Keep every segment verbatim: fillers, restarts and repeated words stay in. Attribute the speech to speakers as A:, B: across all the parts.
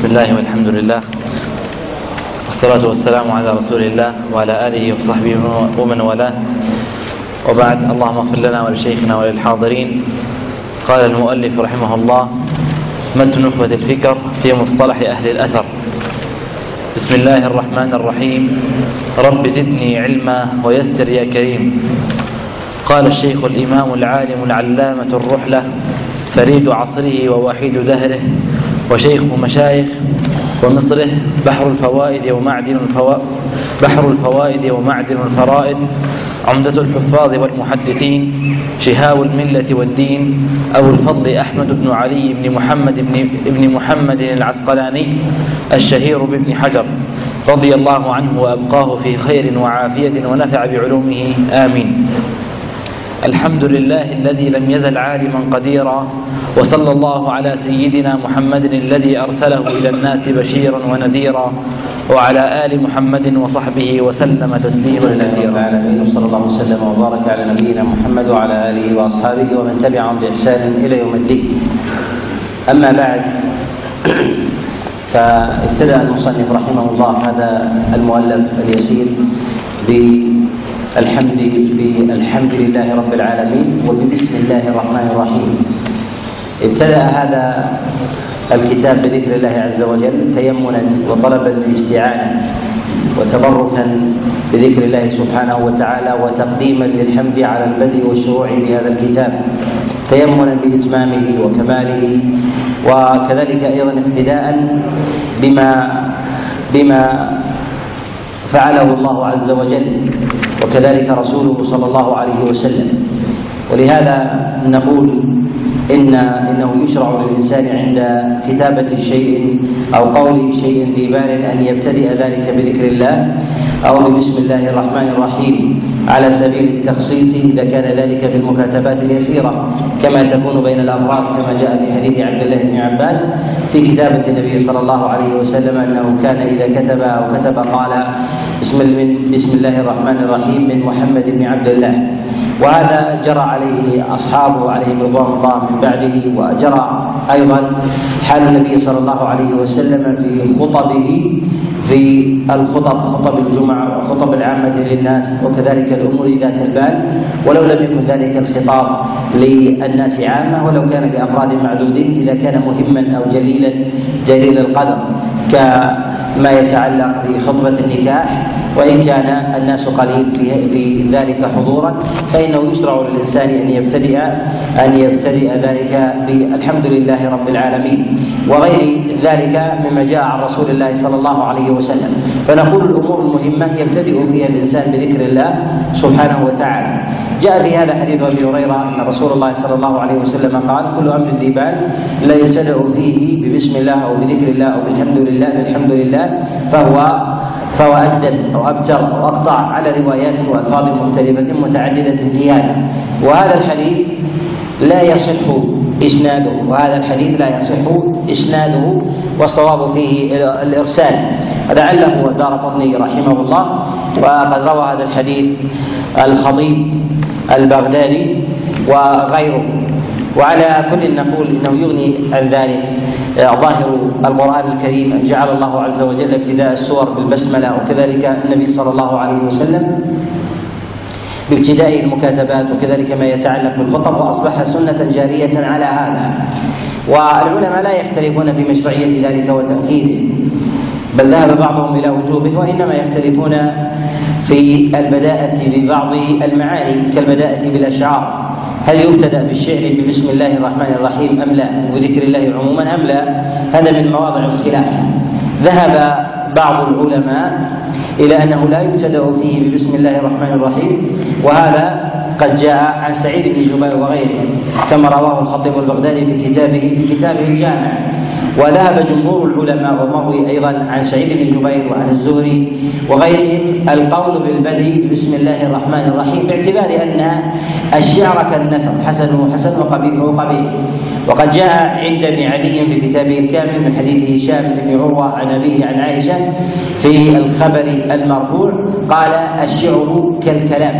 A: بسم الله والحمد لله والصلاة والسلام على رسول الله وعلى آله وصحبه ومن والاه، وبعد. اللهم اغفر لنا ولشيخنا وللحاضرين. قال المؤلف رحمه الله: متن نخبة الفكر في مصطلح أهل الأثر. بسم الله الرحمن الرحيم. رب زدني علما ويسر يا كريم. قال الشيخ الإمام العالم العلامة الرحلة، فريد عصره ووحيد دهره وشيخ مشايخ ومصره، بحر الفوائد ومعدن الفوائد بحر الفوائد ومعدن الفرائد، عمدة الحفاظ والمحدثين، شهاب الملة والدين، أبو الفضل أحمد بن علي بن محمد بن, بن محمد العسقلاني الشهير بابن حجر، رضي الله عنه وأبقاه في خير وعافية ونفع بعلومه، آمين. الحمد لله الذي لم يزل عالما قديرا، وصلى الله على سيدنا محمد الذي أرسله إلى الناس بشيرا ونذيرا، وعلى آل محمد وصحبه وسلم تسليما كثيرا.
B: وصلى الله وسلم وبارك على نبينا محمد وعلى آله وأصحابه ومن تبعهم بإحسان إلى يوم الدين. أما بعد، فابتدأ المصنف رحمه الله هذا المؤلف اليسير بالحمد بالحمد لله رب العالمين وبسم الله الرحمن الرحيم. ابتدأ هذا الكتاب بذكر الله عز وجل تيمنا وطلبا للاستعانة وتبركا بذكر الله سبحانه وتعالى، وتقديما للحمد على البدء والشروع بهذا الكتاب، تيمنا بإتمامه وكماله، وكذلك أيضا اقتداء بما بما فعله الله عز وجل وكذلك رسوله صلى الله عليه وسلم. ولهذا نقول إن إنه يشرع للإنسان عند كتابة شيء أو قول شيء ذي بال أن يبتدئ ذلك بذكر الله أو بسم الله الرحمن الرحيم على سبيل التخصيص إذا كان ذلك في المكاتبات اليسيرة، كما تكون بين الأفراد، كما جاء في حديث عبد الله بن عباس في كتابة النبي صلى الله عليه وسلم أنه كان إذا كتب أو كتب قال بسم الله الرحمن الرحيم من محمد بن عبد الله. وهذا جرى عليه أصحابه عليهم رضوان الله من بعده، وجرى أيضا حال النبي صلى الله عليه وسلم في خطبه في الخطب خطب الجمعة وخطب العامة للناس، وكذلك الأمور ذات البال، ولو لم يكن ذلك الخطاب للناس عامة ولو كان لأفراد معدودين إذا كان مهما أو جليلا جليل القدر، كما يتعلق بخطبة النكاح، وإن كان الناس قليل في ذلك حضورا فإنه يشرع للإنسان أن يبتدئ أن يبتدئ ذلك بالحمد لله رب العالمين وغير ذلك مما جاء عن رسول الله صلى الله عليه وسلم. فنقول الأمور المهمة يبتدئ فيها الإنسان بذكر الله سبحانه وتعالى. جاء في هذا حديث أبي هريرة أن رسول الله صلى الله عليه وسلم قال: كل أمر ذي بال لا يبتدأ فيه ببسم الله أو بذكر الله أو بالحمد لله بالحمد لله فهو فهو أسدل أو أبتر أو أقطع على روايات وألفاظ مختلفة متعددة في هذا. وهذا الحديث لا يصح إسناده وهذا الحديث لا يصح إسناده والصواب فيه الإرسال. لعله الدارقطني رحمه الله، وقد روى هذا الحديث الخطيب البغدادي وغيره. وعلى كل نقول إنه يغني عن ذلك ظاهر القرآن الكريم أن جعل الله عز وجل ابتداء السور بالبسملة، وكذلك النبي صلى الله عليه وسلم بابتداء المكاتبات، وكذلك ما يتعلق بالخطب، وأصبح سنة جارية على هذا. والعلماء لا يختلفون في مشروعية ذلك وتأكيده، بل ذهب بعضهم إلى وجوبه، وإنما يختلفون في البداءة ببعض المعاني كالبداءة بالأشعار. هل يبتدأ بالشعر ببسم الله الرحمن الرحيم أم لا، وذكر الله عموما أم لا؟ هذا من مواضع الخلاف. ذهب بعض العلماء إلى أنه لا يبتدأ فيه ببسم الله الرحمن الرحيم، وهذا قد جاء عن سعيد بن جبير وغيره كما رواه الخطيب البغدادي في كتابه في كتابه الجامع. وذهب جمهور العلماء ومروي أيضا عن سعيد بن جبير وعن الزهري وغيرهم القول بالبدء بسم الله الرحمن الرحيم، باعتبار أن الشعر كالنثر حسنه حسن وقبيحه قبيح. وقد جاء عند ابن عدي في كتابه الكامل من حديث هشام بن عروة عن أبيه عن عائشة في الخبر المرفوع قال: الشعر كالكلام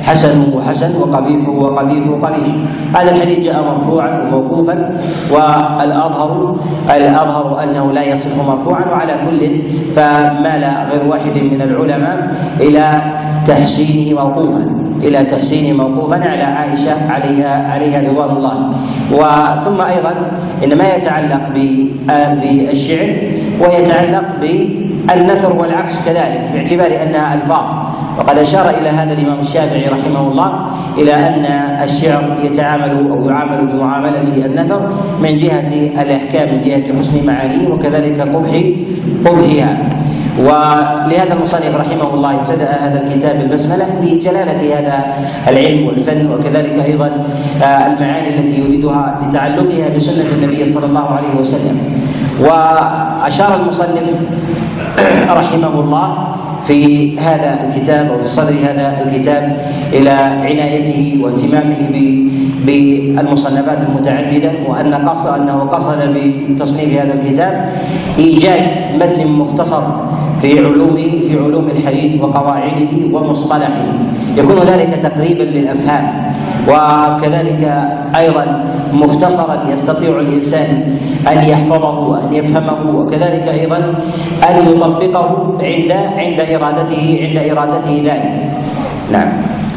B: حسنه حسن وقبيحه وقبيحه قبيح. هذا الحديث جاء مرفوعا وموقوفا، والأظهر الأظهر أنه لا يصح مرفوعا، وعلى كل فمال غير واحد من العلماء إلى تحسينه موقوفا إلى تحسينه موقوفا على عائشة عليها عليها رضوان الله. وثم أيضا إن ما يتعلق بالشعر ويتعلق بالنثر والعكس كذلك، باعتبار أنها ألفاظ، وقد أشار إلى هذا الإمام الشافعي رحمه الله إلى أن الشعر يتعامل أو يعامل بمعاملة النثر من جهة الأحكام، من جهة حسن معانيه وكذلك قبح قبحها. ولهذا المصنف رحمه الله ابتدأ هذا الكتاب بالبسملة لجلالة هذا العلم والفن، وكذلك أيضا المعاني التي يريدها لتعلقها بسنة النبي صلى الله عليه وسلم. وأشار المصنف رحمه الله في هذا الكتاب وفي صدر هذا الكتاب إلى عنايته واهتمامه بالمصنفات المتعددة، وأن قصد أنه قصد بتصنيف هذا الكتاب إيجاد متن مختصر في علوم في علوم الحديث وقواعده ومصطلحه، يكون ذلك تقريبا للأفهام، وكذلك أيضا مختصرا يستطيع الإنسان أن يحفظه وأن يفهمه، وكذلك أيضا أن يطبقه عند عند إرادته عند إرادته ذلك. نعم.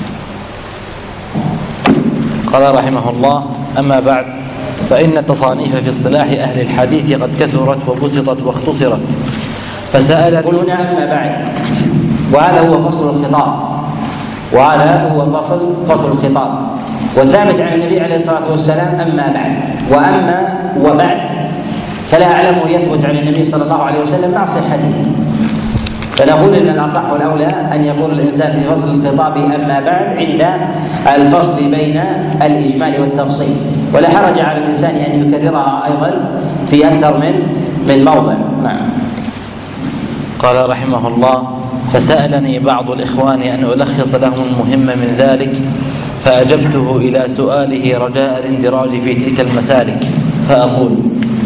A: قال رحمه الله: أما بعد، فإن التصانيف في اصطلاح أهل الحديث قد كثرت وبسطت واختصرت.
B: فسأل يقولون أما بعد، وهذا هو فصل الخطاب، وهذا هو فصل فصل الخطاب والثابت عن النبي عليه الصلاة والسلام أما بعد. وأما وبعد فلا أعلمه يثبت عن النبي صلى الله عليه وسلم مع صحته، فنقول إن الأصح والأولى أن يقول الإنسان في فصل الخطاب أما بعد عند الفصل بين الإجمال والتفصيل، ولا حرج على الإنسان أن يكررها أيضا في أكثر من من موضع. نعم.
A: قال رحمه الله: فسألني بعض الإخوان أن ألخص لهم المهم من ذلك، فأجبته إلى سؤاله رجاء الاندراج في تلك المسالك، فأقول.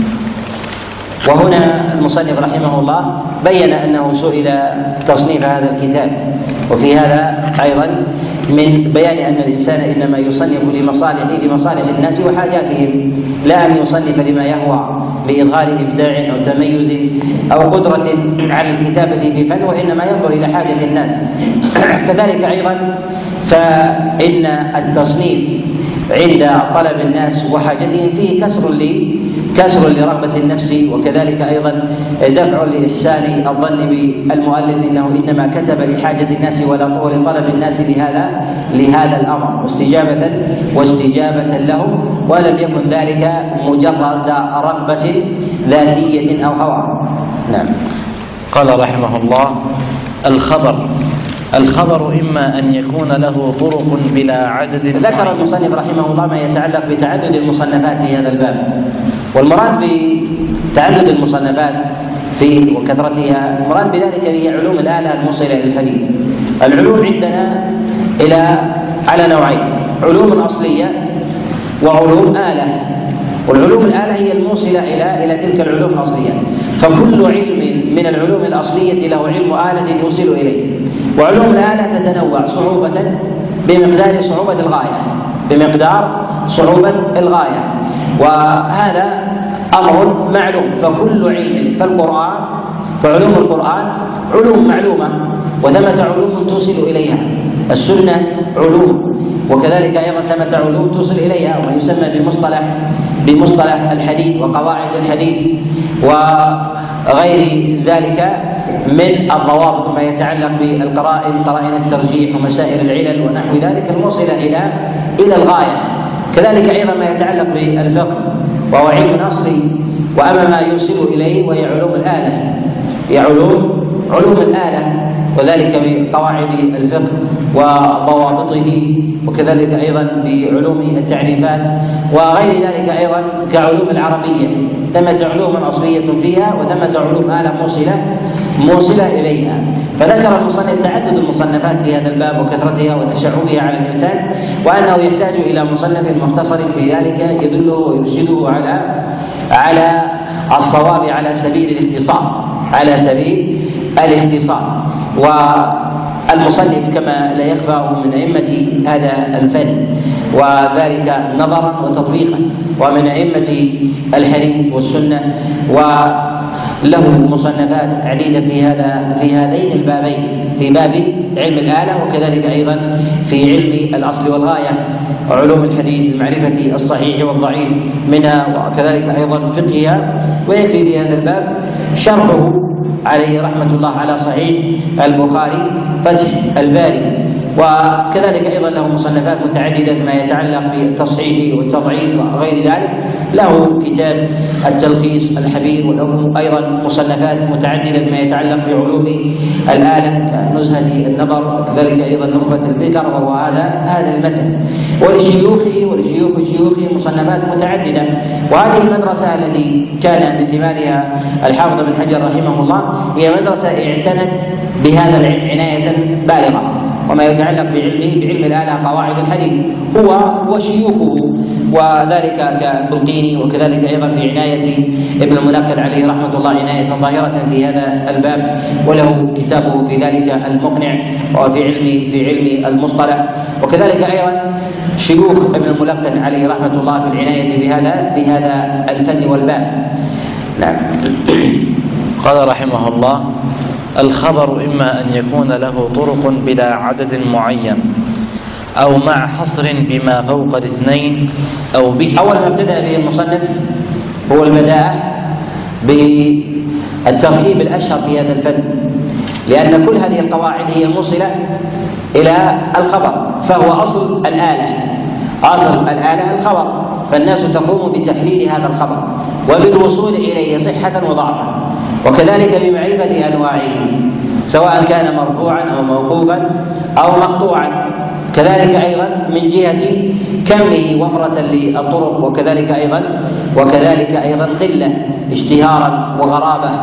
B: وهنا المصنف رحمه الله بين أنه سئل تصنيف هذا الكتاب، وفي هذا أيضا من بيان أن الإنسان إنما يصنف لمصالح لمصالح الناس وحاجاتهم، لا أن يصنف لما يهوى بإظهار إبداع أو تميز أو قدرة على الكتابة في فن، وإنما ينظر إلى حاجة الناس. كذلك أيضا فإن التصنيف عند طلب الناس وحاجتهم فيه كسر لي كسر لرغبة النفس، وكذلك أيضا دفع لإحسان الظن بالمؤلف أنه إنما كتب لحاجة الناس ولا ولطلب الناس لهذا لهذا الأمر واستجابة واستجابة له، ولم يكن ذلك مجرد رغبة ذاتية أو هوى. نعم.
A: قال رحمه الله: الخبر الخبر إما أن يكون له طرق بلا عدد.
B: ذكر المصنف رحمه الله ما يتعلق بتعدد المصنفات في هذا الباب، والمراد بتعدد المصنفات في وكثرتها المراد بذلك هي علوم الآلة الموصلة إلى الحديث. العلوم عندنا إلى على نوعين: علوم أصلية وعلوم آلة. والعلوم الآلة هي الموصلة إلى إلى تلك العلوم الأصلية، فكل علم من العلوم الأصلية له علم آلة يوصل إليه. وعلوم الآلة تتنوع صعوبة بمقدار صعوبة الغاية بمقدار صعوبة الغاية وهذا أمر معلوم. فكل علم فالقرآن فعلوم القرآن علوم معلومة، وثمة علوم توصل إليها. السنة علوم، وكذلك أيضا ثمة علوم توصل إليها، وما يسمى بمصطلح بمصطلح الحديث وقواعد الحديث وغير ذلك من الضوابط، ما يتعلق بالقرائن قرائن الترجيح ومسائل العلل ونحو ذلك الموصلة إلى إلى الغاية. كذلك أيضا ما يتعلق بالفقه وهو علم أصلي، وأما ما يوصل إليه وهي علوم الآلة هي علوم علوم الآلة، وذلك بقواعد الفقه وضوابطه، وكذلك أيضا بعلوم التعريفات وغير ذلك أيضا كعلوم العربية. ثمة علوم أصلية فيها وثمة علوم آلة موصلة موصلة إليها. فذكر المصنف تعدد المصنفات في هذا الباب وكثرتها وتشعبها على الإنسان، وأنه يحتاج إلى مصنف مختصر في ذلك يدله ويرشده على على الصواب على سبيل الاختصار على سبيل الاختصار. المصنف كما لا يخفى من أئمة هذا الفن، وذلك نظرا وتطبيقا، ومن أئمة الحديث والسنة، وله مصنفات عديدة في هذا في هذين البابين، في باب علم الآلة وكذلك أيضا في علم الأصل والغاية وعلوم الحديث بمعرفة الصحيح والضعيف منها، وكذلك أيضا فقهها. ويكفي في هذا الباب شرحه عليه رحمة الله على صحيح البخاري فتح الباري، وكذلك أيضا له مصنفات متعددة ما يتعلق بالتصحيح والتضعيف وغير ذلك. له كتاب التلخيص الحبير، وله أيضا مصنفات متعددة ما يتعلق بعلوم الآلة كنزهة النظر، وكذلك أيضا نخبة الفكر، وهو هذا هذا المتن. ولشيوخه ولشيوخ شيوخه مصنفات متعددة. وهذه المدرسة التي كان من ثمارها الحافظ بن حجر رحمه الله هي مدرسة اعتنت بهذا العلم عناية بالغة، وما يتعلق بعلمه بعلم الآلة قواعد الحديث هو وشيوخه، وذلك كالبلقيني، وكذلك أيضا في عناية ابن المنقل عليه رحمة الله عناية ظاهرة في هذا الباب، وله كتابه في ذلك المقنع، وفي علم في علم المصطلح، وكذلك أيضا شيوخ ابن الملقن عليه رحمة الله في العناية بهذا بهذا الفن والباب. نعم.
A: قال رحمه الله: الخبر إما أن يكون له طرق بلا عدد معين، أو مع حصر بما فوق الاثنين، أو به.
B: أول ما ابتدأ به المصنف هو البداءة بالتركيب الأشهر في هذا الفن، لأن كل هذه القواعد هي موصلة إلى الخبر، فهو أصل الآلة، أصل الآلة الخبر، فالناس تقوم بتحليل هذا الخبر وبالوصول إليه صحة وضعفا، وكذلك بمعرفة أنواعه سواء كان مرفوعا أو موقوفا أو مقطوعا، كذلك أيضا من جهة كمه وفرة للطرق، وكذلك أيضا وكذلك أيضا قلة اشتهارا وغرابة،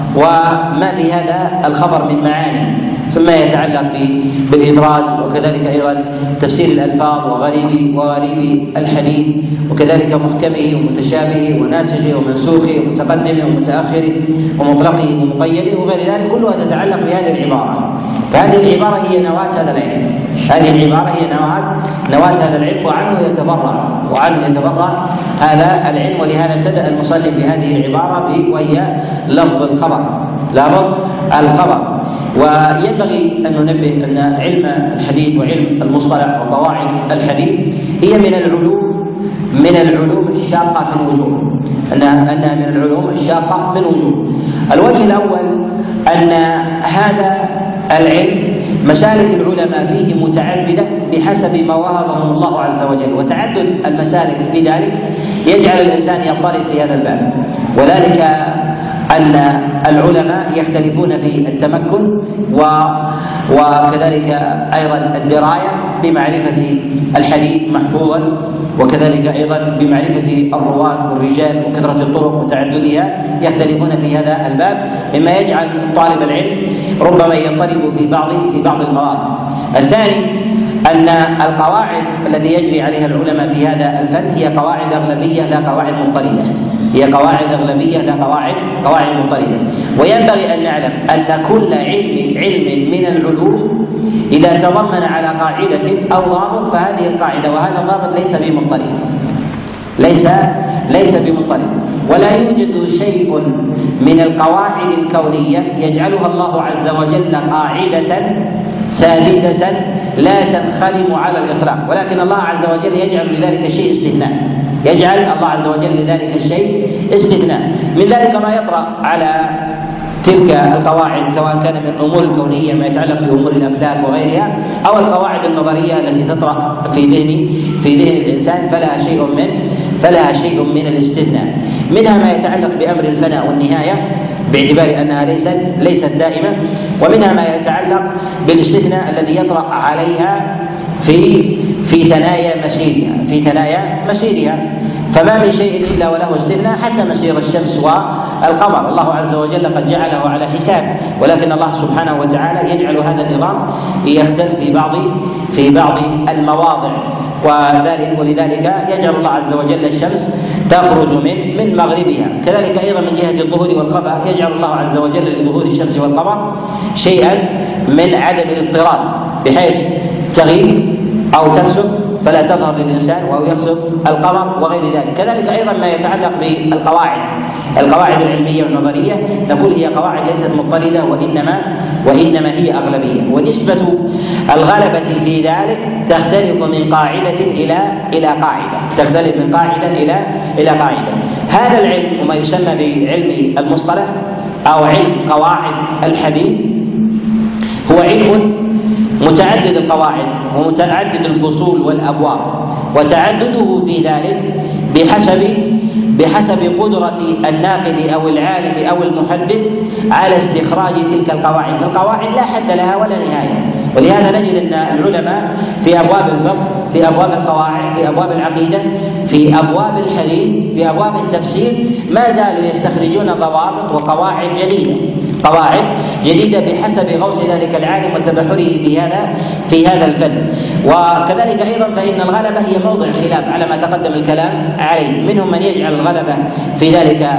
B: وما في هذا الخبر من معاني، ثم يتعلق بالإدراج، وكذلك أيضا تفسير الألفاظ وغريب وغريب الحديث، وكذلك محكمه ومتشابهه وناسخه ومنسوخه ومتقدمه ومتأخره ومطلقه ومقيده وغير ذلك، كلها تتعلق بهذه العبارة. فهذه العبارة هي نواة هذا العلم، هذه العبارة هي نواة نواة هذا العلم، وعنه يتبرع وعنه يتبرع هذا العلم. ولهذا ابتدأ المصنف بهذه العبارة وهي لفظ الخبر، لفظ الخبر. وينبغي أن ننبه أن علم الحديث وعلم المصطلح وقواعد الحديث هي من العلوم من العلوم الشاقة في الوجوه، أنها أنها من العلوم الشاقة في الوجوه. الوجه الأول أن هذا العلم مسالك العلماء فيه متعددة بحسب ما وهبهم الله عز وجل، وتعدد المسالك في ذلك يجعل الإنسان يضطرب في هذا الباب، وذلك أن العلماء يختلفون في التمكن و... وكذلك أيضا الدراية بمعرفة الحديث محفوظا، وكذلك أيضا بمعرفة الرواة والرجال وكثرة الطرق وتعددها، يختلفون في هذا الباب، مما يجعل طالب العلم ربما يضطرب في بعض في بعض المواضع. الثاني أن القواعد التي يجري عليها العلماء في هذا الفن هي قواعد أغلبية لا قواعد مضطردة، هي قواعد أغلبية لا قواعد قواعد مضطردة. وينبغي أن نعلم أن كل علم علم من العلوم إذا تضمن على قاعدة أو ضابط فهذه القاعدة وهذا الضابط ليس بمضطرد، ليس ليس بمضطرد. ولا يوجد شيء من القواعد الكونية يجعلها الله عز وجل قاعدة ثابتة لا تنخرم على الإطلاق، ولكن الله عز وجل يجعل لذلك الشيء استثناء، يجعل الله عز وجل لذلك الشيء استثناء. من ذلك ما يطرأ على تلك القواعد سواء كان من الأمور الكونية ما يتعلق بأمور الأفلاك وغيرها، أو القواعد النظرية التي تطرأ في ذهن في ذهن الإنسان، فلها شيء من فلها شيء من الاستثناء. منها ما يتعلق بأمر الفناء والنهاية باعتبار أنها ليست ليست دائمة، ومنها ما يتعلق بالاستثناء الذي يطرأ عليها في في ثنايا مسيرها في ثنايا مسيرها فما من شيء إلا وله استثناء، حتى مسير الشمس والقمر الله عز وجل قد جعله على حساب، ولكن الله سبحانه وتعالى يجعل هذا النظام يختلف في بعض في بعض المواضع. وذلك ولذلك يجعل الله عز وجل الشمس تخرج من من مغربها. كذلك أيضا من جهة الظهور والخفاء يجعل الله عز وجل لظهور الشمس والقمر شيئا من عدم الاضطراد، بحيث تغيب أو تكسف فلا تظهر للإنسان أو يخسف القمر وغير ذلك. كذلك أيضا ما يتعلق بالقواعد القواعد العلمية والنظرية، نقول هي قواعد ليست مضطردة وإنما وإنما هي أغلبية، ونسبة الغلبة في ذلك تختلف من قاعدة إلى إلى قاعدة تختلف من قاعدة إلى إلى قاعدة. هذا العلم وما يسمى بعلم المصطلح أو علم قواعد الحديث هو علم متعدد القواعد ومتعدد الفصول والأبواب، وتعدده في ذلك بحسب بحسب قدرة الناقد أو العالم أو المحدث على استخراج تلك القواعد. فالقواعد لا حد لها ولا نهاية، ولهذا نجد أن العلماء في أبواب الفقه، في أبواب القواعد، في أبواب العقيدة، في أبواب الحديث، في أبواب التفسير ما زالوا يستخرجون ضوابط وقواعد جديدة قواعد جديدة بحسب غوص ذلك العالم وتبحره في هذا في هذا الفن. وكذلك أيضا فإن الغلبة هي موضع خلاف على ما تقدم الكلام عليه، منهم من يجعل الغلبة في ذلك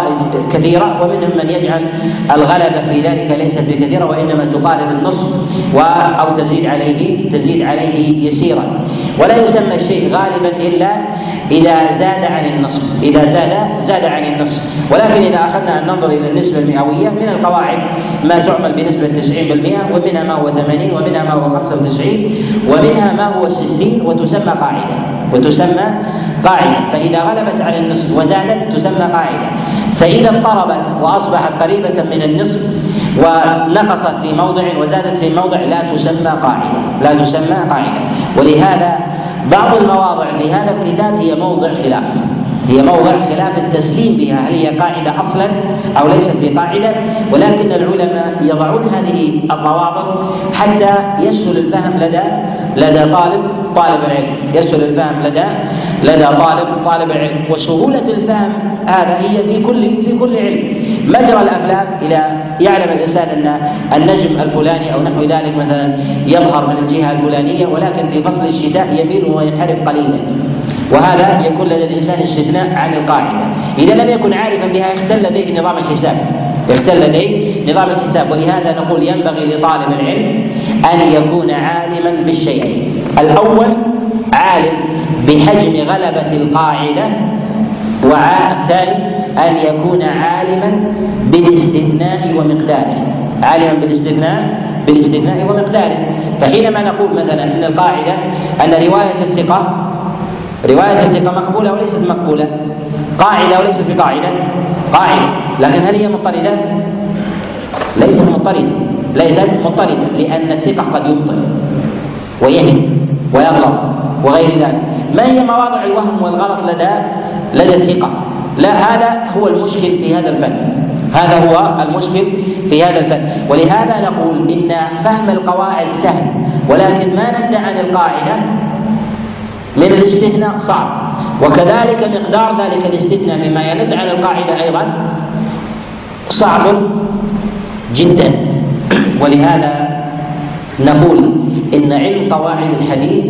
B: كثيرة، ومنهم من يجعل الغلبة في ذلك ليست بكثيرة وإنما تقارب النصف أو تزيد عليه تزيد عليه يسيرا. ولا يسمى الشيء غالبا إلا إذا زاد عن النصف إذا زاد زاد عن النصف. ولكن إذا أخذنا أن ننظر إلى النسبة المئوية، من القواعد ما تعمل بنسبة تسعين بالمئة، ومنها ما هو ثمانين، ومنها ما هو خمسة وتسعين، ومنها ما هو ستين، وتسمى قاعدة وتسمى قاعدة. فإذا غلبت على النصف وزادت تسمى قاعدة، فإذا اضطربت وأصبحت قريبة من النصف ونقصت في موضع وزادت في موضع لا تسمى قاعدة لا تسمى قاعدة. ولهذا بعض المواضع في هذا الكتاب هي موضع خلاف هي موضع خلاف التسليم بها، هل هي قاعدة أصلا أو ليست بقاعدة. ولكن العلماء يضعون هذه الضوابط حتى يسهل الفهم لدى لدى طالب طالب العلم يسهل الفهم لدى لدى طالب طالب العلم. وسهولة الفهم هذا هي في كل في كل علم. مجرى الأفلاك، إذا يعلم الإنسان أن النجم الفلاني أو نحو ذلك مثلا يظهر من الجهة الفلانية، ولكن في فصل الشتاء يميل وينحرف قليلا، وهذا يكون لدى الإنسان استثناء عن القاعدة. إذا لم يكن عارفا بها اختل لديه نظام الحساب اختل لديه نظام الحساب. ولهذا نقول ينبغي لطالب العلم أن يكون عالما بالشيئين: الأول عالم بحجم غلبة القاعدة، والثاني أن يكون عالما بالاستثناء ومقداره عالما بالاستثناء بالاستثناء ومقداره. فحينما نقول مثلا أن القاعدة أن رواية الثقة رواية الثقة مقبولة وليست مقبولة، قاعدة وليست بقاعدة قاعدة، لكن هل هي مضطردة؟ ليست مضطردة ليست مضطردة لأن الثقة قد يخطئ ويهم ويغلط وغير ذلك. ما هي مواضع الوهم والغلط لدى لدى الثقة؟ لا، هذا هو المشكل في هذا الفن هذا هو المشكل في هذا الفن. ولهذا نقول إن فهم القواعد سهل، ولكن ما ندى عن القاعدة من الاستثناء صعب، وكذلك مقدار ذلك الاستثناء مما يند عن القاعدة أيضا صعب جدا. ولهذا نقول إن علم قواعد الحديث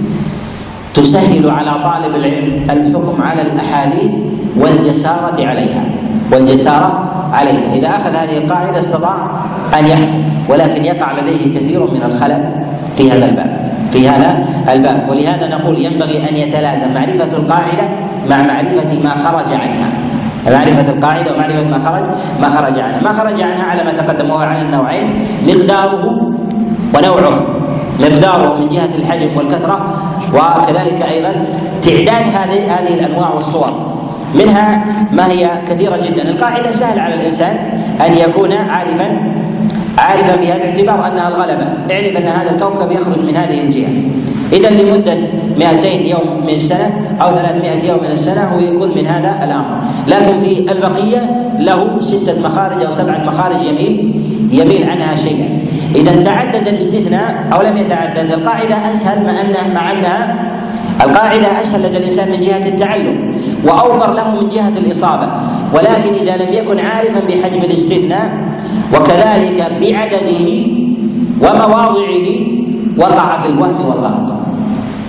B: تسهل على طالب العلم الحكم على الأحاديث والجسارة عليها والجسارة عليها إذا أخذ هذه القاعدة استطاع أن يحكم، ولكن يقع لديه كثير من الخلل في هذا الباب في هذا الباب. ولهذا نقول ينبغي أن يتلازم معرفة القاعدة مع معرفة ما خرج عنها معرفة القاعدة ومعرفة ما خرج ما خرج عنها ما خرج عنها على ما تقدم وهو على النوعين: مقداره ونوعه. مقداره من جهة الحجم والكثرة، وكذلك أيضا تعداد هذه هذه الأنواع والصور، منها ما هي كثيرة جدا. القاعدة سهل على الإنسان أن يكون عارفا عارفا بها باعتبار أنها الغلبة. اعرف أن هذا الكوكب يخرج من هذه الجهة، إذا لمدة مئتين يوم من السنة أو ثلاثمائة يوم من السنة ويكون من هذا الأمر. لكن في البقية له ستة مخارج أو سبعة مخارج يميل يميل عنها شيئا. إذا تعدد الاستثناء أو لم يتعدد، القاعدة أسهل مع أنها مع أنها القاعدة أسهل لدى الإنسان من جهة التعلم وأوفر له من جهة الإصابة. ولكن إذا لم يكن عارفا بحجم الاستثناء وكذلك بعدده ومواضعه وقع في الوهم والغلط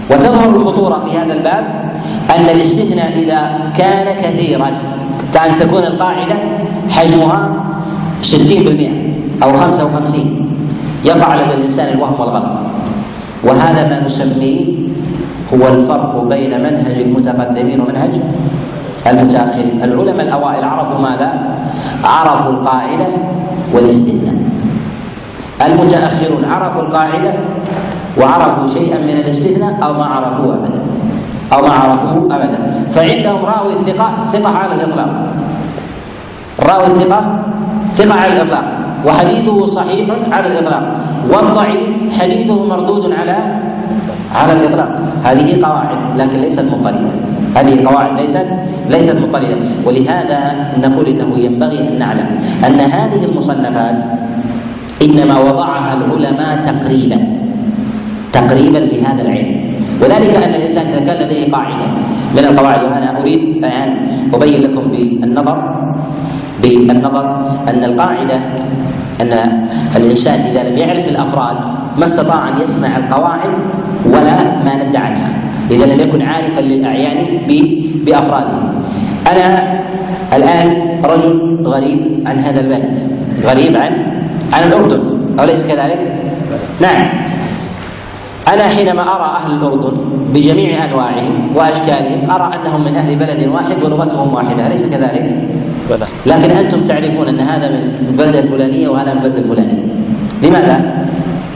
B: وتظهر الخطورة في هذا الباب أن الاستثناء إذا كان كثيرا كأن تكون القاعدة حجمها ستين بالمئة أو خمسة وخمسين يقع على الإنسان الوهم والغلط، وهذا ما نسميه هو الفرق بين منهج المتقدمين ومنهج المتأخرين. العلماء الأوائل عرفوا ماذا؟ عرفوا القاعدة والاستثناء. المتأخرون عرفوا القاعدة وعرفوا شيئا من الاستثناء أو ما عرفوه أبدا أو ما عرفوه أبدا فعندهم راوي الثقة ثقة على الإطلاق، راوي الثقة ثقة على الإطلاق وحديثه صحيح على الإطلاق، والضعيف حديثه مردود على على الإطلاق. هذه قواعد لكن ليست مضطردة، هذه قواعد ليست ليست مضطردة. ولهذا نقول إنه ينبغي أن نعلم أن هذه المصنفات إنما وضعها العلماء تقريبا تقريبا لهذا العلم، وذلك أن الإنسان إذا كان لديه قاعدة من القواعد، وأنا أريد أن أبين لكم بالنظر بالنظر أن القاعدة أن الإنسان إذا لم يعرف الأفراد ما استطاع أن يسمع القواعد ولا ما ندى عنها إذا لم يكن عارفا للأعيان بأفراده. أنا الآن رجل غريب عن هذا البلد، غريب عن عن الأردن، أوليس كذلك؟ نعم. أنا حينما أرى أهل الأردن بجميع أنواعهم وأشكالهم أرى أنهم من أهل بلد واحد ولغتهم واحدة، أليس كذلك؟ لكن أنتم تعرفون أن هذا من البلدة الفلانية وهذا من البلدة الفلانية. لماذا؟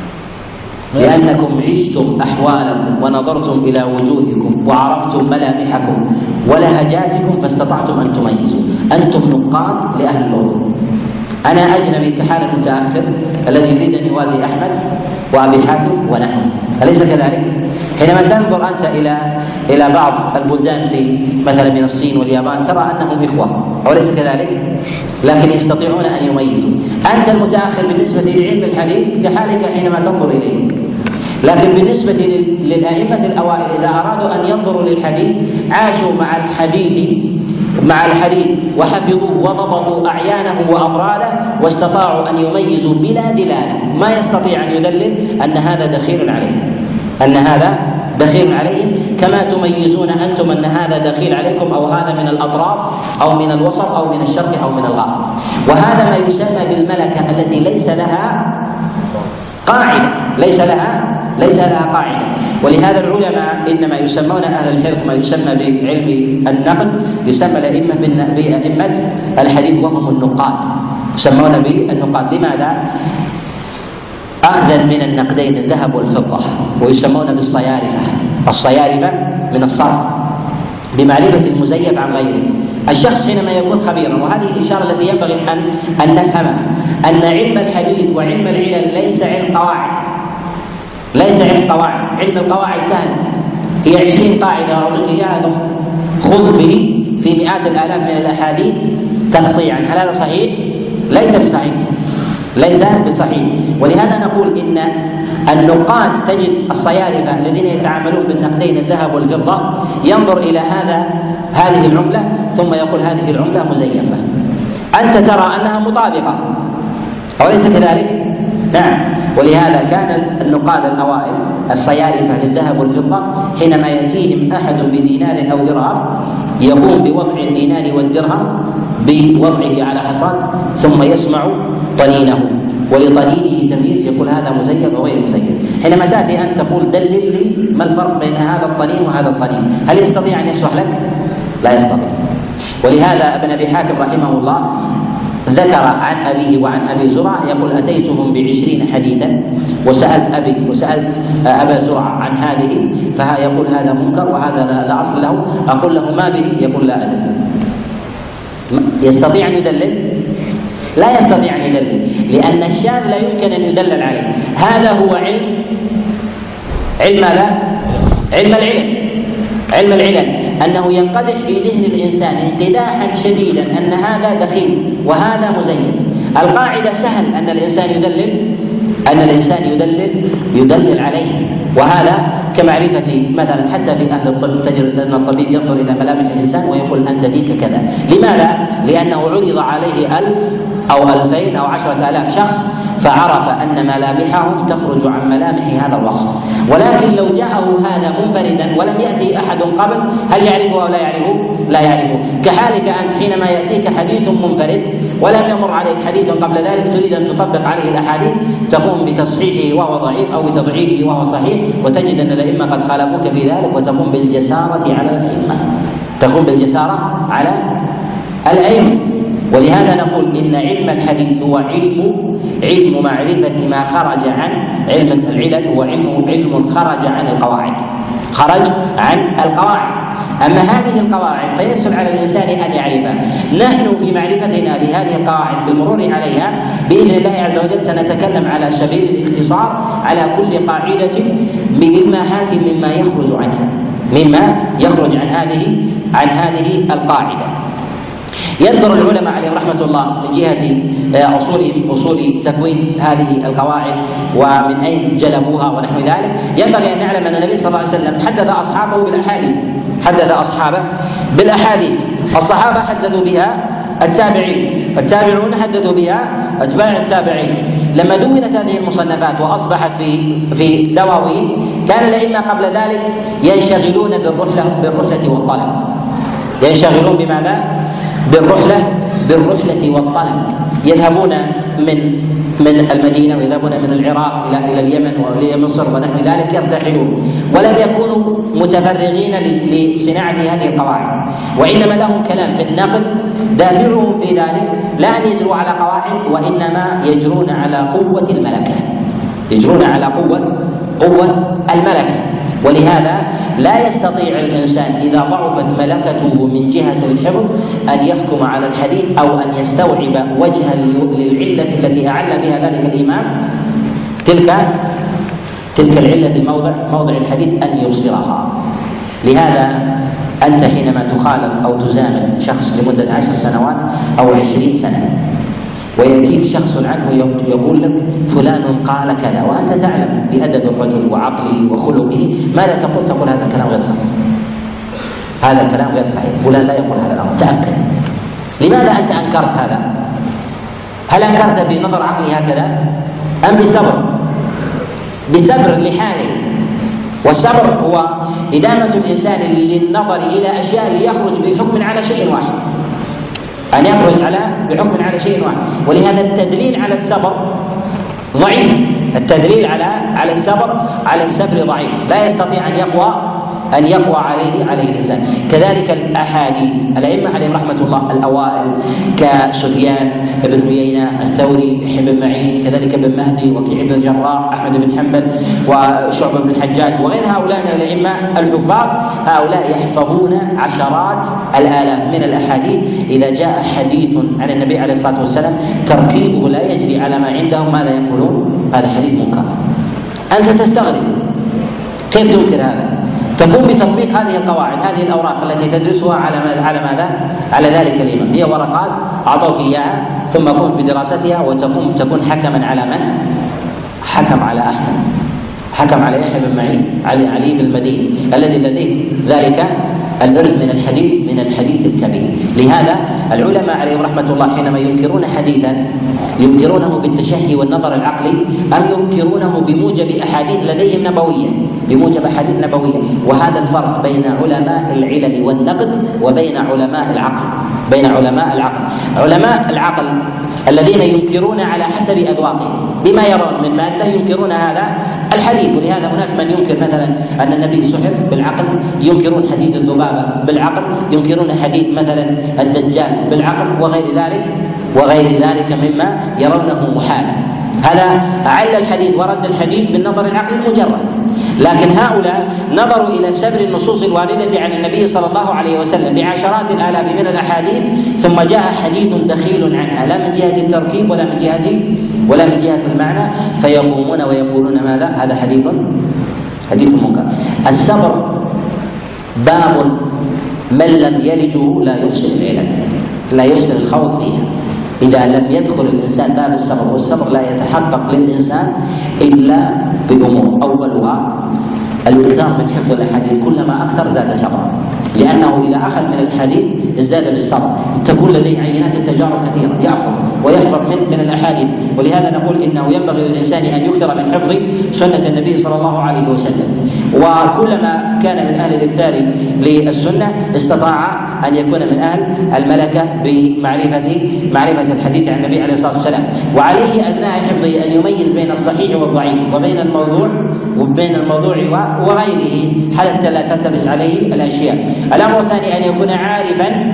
B: لأنكم عشتم أحوالكم ونظرتم إلى وجوهكم وعرفتم ملامحكم ولهجاتكم فاستطعتم أن تميزوا. أنتم نقاد لأهل الأردن. أنا أجنبي كحال المتأخر الذي يريد أن يوازي أحمد وأبي حاتم ونحن، أليس كذلك؟ حينما تنظر أنت إلى إلى بعض البلدان في مثلا من الصين واليابان ترى أنهم إخوة، أوليس كذلك؟ لكن يستطيعون أن يميزوا. أنت المتأخر بالنسبة لعلم الحديث كحالك حينما تنظر إليه، لكن بالنسبة للأئمة الأوائل إذا أرادوا أن ينظروا للحديث عاشوا مع الحديث مع الحديث وحفظوا وضبطوا أعيانه وأفراده واستطاعوا أن يميزوا بلا دلالة، ما يستطيع أن يدلل أن هذا دخيل عليه أن هذا دخيل عليهم كما تميزون أنتم أن هذا دخيل عليكم أو هذا من الأطراف أو من الوسط أو من الشرق أو من الغرب. وهذا ما يسمى بالملكة التي ليس لها قاعدة ليس لها ليس لها قاعدة. ولهذا العلماء إنما يسمون أهل الحفظ ما يسمى بعلم النقد، يسمى الأئمة بأئمة الحديث وهم النقاد، يسمون بالنقاد. لماذا؟ أخذا من النقدين الذهب والفضة، ويسمون بالصيارفة، الصيارفة من الصرف بمعرفة المزيف عن غيره. الشخص حينما يكون خبيرا، وهذه الإشارة التي ينبغي أن أن نفهمها، أن علم الحديث وعلم العلل ليس علم قواعد، ليس علم قواعد. علم القواعد سهل، هي عشرين قاعدة أعطيك إياها خذ به في مئات الآلاف من الأحاديث تقطيعا، هل هذا صحيح؟ ليس بصحيح، ليس بصحيح. ولهذا نقول إن النقاد تجد الصيارفة الذين يتعاملون بالنقدين الذهب والفضة ينظر إلى هذا هذه العملة ثم يقول هذه العملة مزيفة، أنت ترى أنها مطابقة، أوليس كذلك؟ نعم. ولهذا كان النقاد الأوائل الصيارفة للذهب والفضة حينما يأتيهم أحد بدينار أو درهم يقوم بوضع الدينار والدرهم بوضعه على حصاد ثم يسمع طنينه، ولطنينه تمييز يقول هذا مزيف وغير مزيف. حينما تأتي أن تقول دلل لي ما الفرق بين هذا الطنين وهذا الطنين، هل يستطيع أن يشرح لك؟ لا يستطيع. ولهذا ابن أبي حاتم رحمه الله ذكر عن أبيه وعن أبي زرعة يقول أتيتهم بعشرين حديثا وسألت أبي وسألت أبا زرعة عن هذه فها يقول هذا منكر وهذا لا أصل له، أقول له ما به؟ يقول لا أدري. يستطيع أن يدلل؟ لا يستطيع أن يدلل، لأن الشاذ لا يمكن أن يدلل عليه. هذا هو علم علم لا علم العلم علم العلل، أنه ينقدح في ذهن الإنسان انقداحا شديدا أن هذا دخيل وهذا مزيف. القاعدة سهل أن الإنسان يدلل أن الإنسان يدلل يدلل عليه، وهذا كمعرفة مثلا حتى في أهل الطب تجد أن الطبيب ينظر إلى ملامح الإنسان ويقول أنت فيك كذا. لماذا؟ لأنه عرض عليه ألف أو ألفين أو عشرة آلاف شخص فعرف أن ملامحهم تخرج عن ملامح هذا الوصف. ولكن لو جاءه هذا منفردا ولم يأتي أحد قبل هل يعرفه أو لا يعرفه؟ لا يعرفه. كحالك أنت حينما يأتيك حديث منفرد ولم يمر عليك حديث قبل ذلك تريد أن تطبق عليه الأحاديث تقوم بتصحيحه وهو ضعيف أو بتضعيفه وهو صحيح، وتجد أن الأئمة قد خالفوك في ذلك، وتقوم بالجسارة على الأئمة تقوم بالجسارة على الأئمة. ولهذا نقول إن علم الحديث هو علم علم معرفة ما خرج عن علم العلل، هو علم علم خرج عن القواعد خرج عن القواعد. أما هذه القواعد فيسهل على الإنسان أن يعرفها. نحن في معرفتنا لهذه القواعد بالمرور عليها بإذن الله عز وجل سنتكلم على سبيل الاختصار على كل قاعدة بإلماحات مما يخرج عنها مما يخرج عن هذه عن هذه القاعدة. يذكر العلماء عليهم رحمة الله من جهة أصول أصول تكوين هذه القواعد ومن أين جلبوها ونحو ذلك. ينبغي أن نعلم أن النبي صلى الله عليه وسلم حدث أصحابه بالأحاديث حدث أصحابه بالأحاديث الصحابة حدثوا بها التابعين، التابعون حدثوا بها أتباع التابعين. لما دونت هذه المصنفات وأصبحت في في دواوين كان الأئمة قبل ذلك ينشغلون بالرحلة بالرحلة والطلب ينشغلون بماذا؟ بالرحلة بالرحلة والطلب. يذهبون من من المدينة ويذهبون من العراق إلى إلى اليمن وإلى مصر ونحو ذلك يرتحلون، ولم يكونوا متفرغين لصناعة هذه القواعد، وإنما لهم كلام في النقد دافعهم في ذلك لا أن يجروا على قواعد وإنما يجرون على قوة الملكة يجرون على قوة قوة الملكة. ولهذا لا يستطيع الإنسان إذا ضعفت ملكته من جهة الحفظ أن يحكم على الحديث أو أن يستوعب وجها للعلة التي أعل بها ذلك الإمام تلك تلك العلة في موضع موضع الحديث أن يبصرها. لهذا أنت حينما تخالط أو تزامن شخص لمدة عشر سنوات أو عشرين سنة ويأتيك شخص عنه يقول لك فلان قال كذا، وأنت تعلم بأدب الرجل وعقله وخلقه ماذا تقول؟ تقول هذا الكلام غير صحيح هذا الكلام غير صحيح فلان لا يقول هذا الأمر. تأكد. لماذا أنت أنكرت هذا؟ هل أنكرت بنظر عقلي هكذا أم بصبر؟ بصبر لحاله. والصبر هو إدامة الإنسان للنظر إلى أشياء ليخرج بحكم على شيء واحد أن يخرج على بحكم على شيء واحد. ولهذا التدليل على الصبر ضعيف التدليل على على الصبر على الصبر ضعيف، لا يستطيع أن يقوى أن يقوى عليه عليه الإنسان. كذلك الأحاديث الأئمة عليهم رحمة الله الأوائل كسفيان بن عيينة الثوري يحيى بن معين كذلك ابن مهدي وكيع بن الجراح أحمد بن حنبل وشعبة بن الحجاج وغير هؤلاء من الأئمة الحفاظ، هؤلاء يحفظون عشرات الآلاف من الأحاديث. إذا جاء حديث عن النبي عليه الصلاة والسلام تركيبه لا يجري على ما عندهم ماذا يقولون؟ هذا حديث منكر. أنت تستغرب كيف تنكر هذا؟ تقوم بتطبيق هذه القواعد هذه الأوراق التي تدرسها على على ماذا؟ على ذلك الإمام. هي ورقات أعطوك إياها ثم قمت بدراستها وتقوم تكون حكما على من؟ حكم على أحمد، حكم على يحيى بن معين، علي علي بن المديني الذي لديه ذلك الإرث من الحديث من الحديث الكبير. لهذا العلماء عليهم رحمة الله حينما ينكرون حديثا ينكرونه بالتشهي والنظر العقلي أم ينكرونه بموجب أحاديث لديهم نبوية بموجب أحاديث نبوية. وهذا الفرق بين علماء العلل والنقد وبين علماء العقل بين علماء العقل علماء العقل الذين ينكرون على حسب أذواقهم بما يرون من مادة ينكرون هذا الحديث. ولهذا هناك من ينكر مثلا أن النبي سحر بالعقل، ينكرون حديث الذبابة بالعقل، ينكرون حديث مثلا الدجال بالعقل وغير ذلك وغير ذلك مما يرونه محالا. هذا أعل الحديث ورد الحديث بالنظر العقلي المجرد. لكن هؤلاء نظروا إلى سبر النصوص الواردة عن النبي صلى الله عليه وسلم بعشرات الآلاف من الأحاديث ثم جاء حديث دخيل عنها لا من جهة التركيب ولا من جهة ولا من جهة المعنى فيقومون ويقولون ماذا؟ هذا حديث حديث منكر. الصبر باب من لم يلجه لا يحسن العلم لا يحسن الخوض فيها. إذا لم يدخل الإنسان باب الصبر، والصبر لا يتحقق للإنسان إلا بأمور، أولها الإكثار من حفظ الأحاديث، كلما أكثر زاد صبرا لأنه إذا أخذ من الحديث ازداد بالصبر، تكون لديه عينات التجارب كثيرة، يأخذ ويحفظ من من الأحاديث. ولهذا نقول إنه ينبغي للإنسان أن يكثر من حفظ سنة النبي صلى الله عليه وسلم، وكلما كان من أهل الإكثار للسنة استطاع أن يكون من أهل الملكة بمعرفة معرفة الحديث عن النبي عليه الصلاة والسلام. وعليه أثناء حفظه أن يميز بين الصحيح والضعيف وبين الموضوع وبين الموضوع وغيره حتى لا تلتبس عليه الأشياء. الأمر الثاني أن يكون عارفا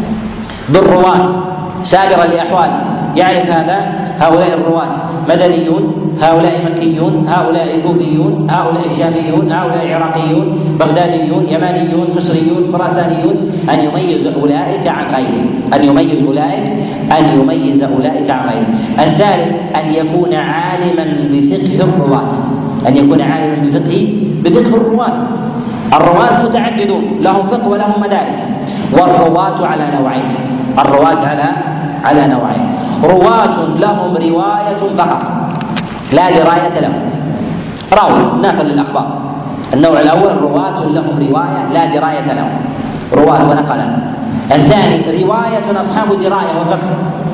B: بالرواة سابرا لأحواله، يعرف هذا هؤلاء الرواة مدنيون، هؤلاء مكيون، هؤلاء كوفيون، هؤلاء شاميون، هؤلاء عراقيون، بغداديون، يمانيون، مصريون، خراسانيون، أن يميز أولئك عن غيرهم، أن يميز أولئك أن يميز أولئك عن غيرهم. الثالث أن يكون عالما بفقه الرواة، أن يكون عالما بفقه بفقه الرواة. الرواة متعددون، لهم فقه ولهم مدارس، والرواة على نوعين، الرواة على على نوعين، رواة لهم رواية فقط لا دراية لهم، راوي ناقل للأخبار. النوع الأول رواة لهم رواية لا دراية لهم، رواة ونقلا. الثاني رواية أصحاب دراية وفقه،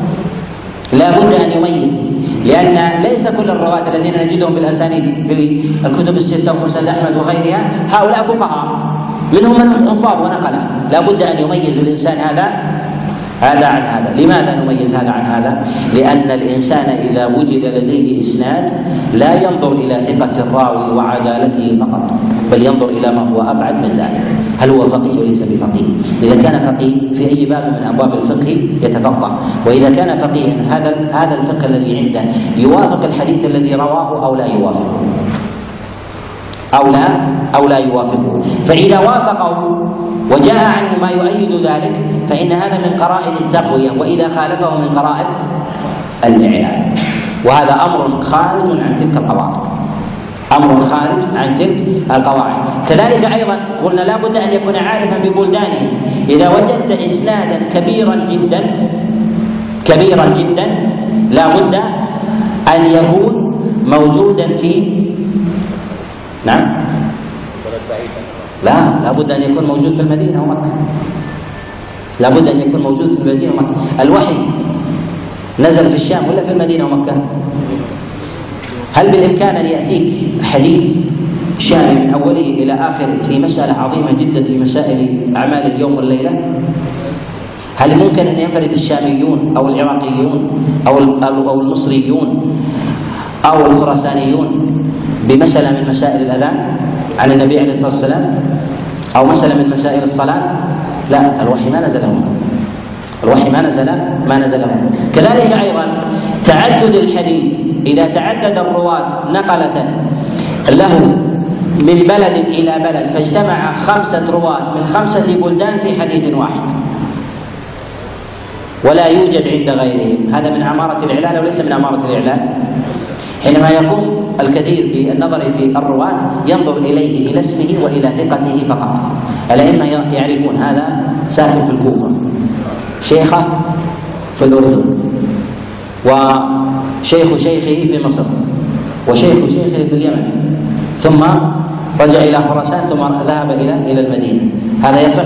B: لا بد أن يميز، لأن ليس كل الرواة الذين نجدهم في الأسانيد في الكتب الستة ومسند أحمد وغيرها هؤلاء فقهاء، منهم من حفاظ ونقلا. لا بد أن يميز الإنسان هذا هذا عن هذا. لماذا نميز هذا عن هذا؟ لأن الإنسان إذا وجد لديه إسناد لا ينظر إلى ثقة الراوي وعدالته فقط، بل ينظر إلى ما هو أبعد من ذلك، هل هو فقيه وليس بفقيه؟ إذا كان فقيه في أي باب من أبواب الفقه يتفقه، وإذا كان فقيها هذا هذا الفقه الذي عنده يوافق الحديث الذي رواه أو لا يوافقه أو لا أو لا يوافقه. فإذا وافقه وجاء عنه ما يؤيد ذلك فإن هذا من قرائن التقوية، وإذا خالفه من قرائن الإعلان، وهذا أمر خارج عن تلك القواعد، أمر خارج عن تلك القواعد. كذلك أيضا قلنا لا بد أن يكون عارفا ببلدانه. إذا وجدت إسنادا كبيرا جدا كبيرا جدا لا بد أن يكون موجودا في نعم لا لا بد أن يكون موجود في المدينة ومكة، لا بد أن يكون موجود في المدينة ومكة. الوحي نزل في الشام ولا في المدينة ومكة؟ هل بالإمكان أن يأتيك حديث شامي من أوله إلى آخره في مسألة عظيمة جدا في مسائل أعمال اليوم والليلة؟ هل ممكن أن ينفرد الشاميون أو العراقيون أو أو المصريون أو الخراسانيون بمسألة من مسائل الأذان عن النبي عليه الصلاة والسلام أو مسألة من مسائل الصلاة؟ لا، الوحي ما نزل هنا، الوحي ما نزل ما نزل هنا. كذلك أيضا تعدد الحديث، إذا تعدد الرواة نقلة له من بلد إلى بلد فاجتمع خمسة رواة من خمسة بلدان في حديث واحد ولا يوجد عند غيرهم، هذا من عمارة الإعلان وليس من عمارة الإعلان. حينما يقوم الكثير بالنظر في الرواة ينظر إليه إلى اسمه وإلى ثقته فقط. الأئمة يعرفون هذا ساكن في الكوفة، شيخه في الأردن، وشيخ شيخه في مصر، وشيخ شيخه في اليمن، ثم رجع إلى خراسان ثم ذهب إلى إلى المدينة. هذا يصح؟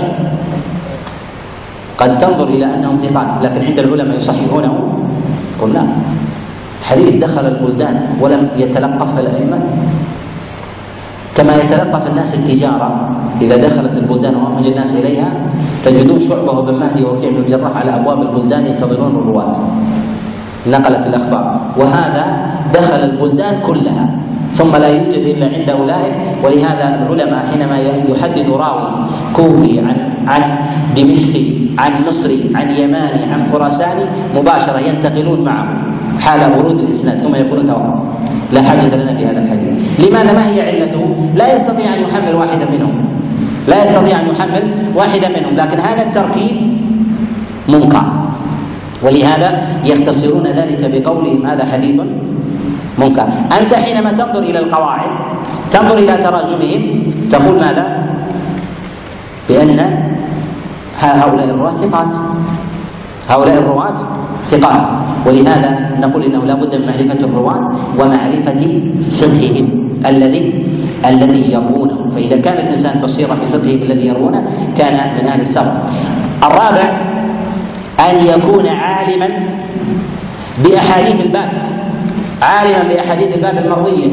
B: قد تنظر إلى أنهم ثقات، لكن عند العلماء يصححونه؟ قل لا، حديث دخل البلدان ولم يتلقفها الأئمة كما يتلقف الناس التجارة. إذا دخلت البلدان وأخرج الناس إليها تجدون شعبة بن مهدي ووكيع بن الجراح على أبواب البلدان ينتظرون الرواة نقلت الأخبار، وهذا دخل البلدان كلها ثم لا يوجد إلا عند أولئك. ولهذا العلماء حينما يحدث راوي كوفي عن عن دمشقي عن مصري عن يماني عن خراساني مباشرة ينتقلون معه حال ورود الإسناد ثم يقولون توقف، لا حاجة لنا بهذا الحديث. لماذا؟ ما هي علته؟ لا يستطيع أن يحمل واحدا منهم، لا يستطيع أن يحمل واحدا منهم، لكن هذا التركيب منكر، ولهذا يختصرون ذلك بقولهم هذا حديث منكر. أنت حينما تنظر إلى القواعد تنظر إلى تراجمهم تقول ماذا؟ بأن هؤلاء الرواة ثقات، هؤلاء الرواة ثقات. ولهذا نقول إنه لا بد من معرفة الرواة ومعرفة فقههم الذي الذي يروونه. فإذا كان الإنسان بصيرا في فقهه بالذي يروونه كان من أهل السبق. الرابع أن يكون عالما بأحاديث الباب، عالما بأحاديث الباب المروية،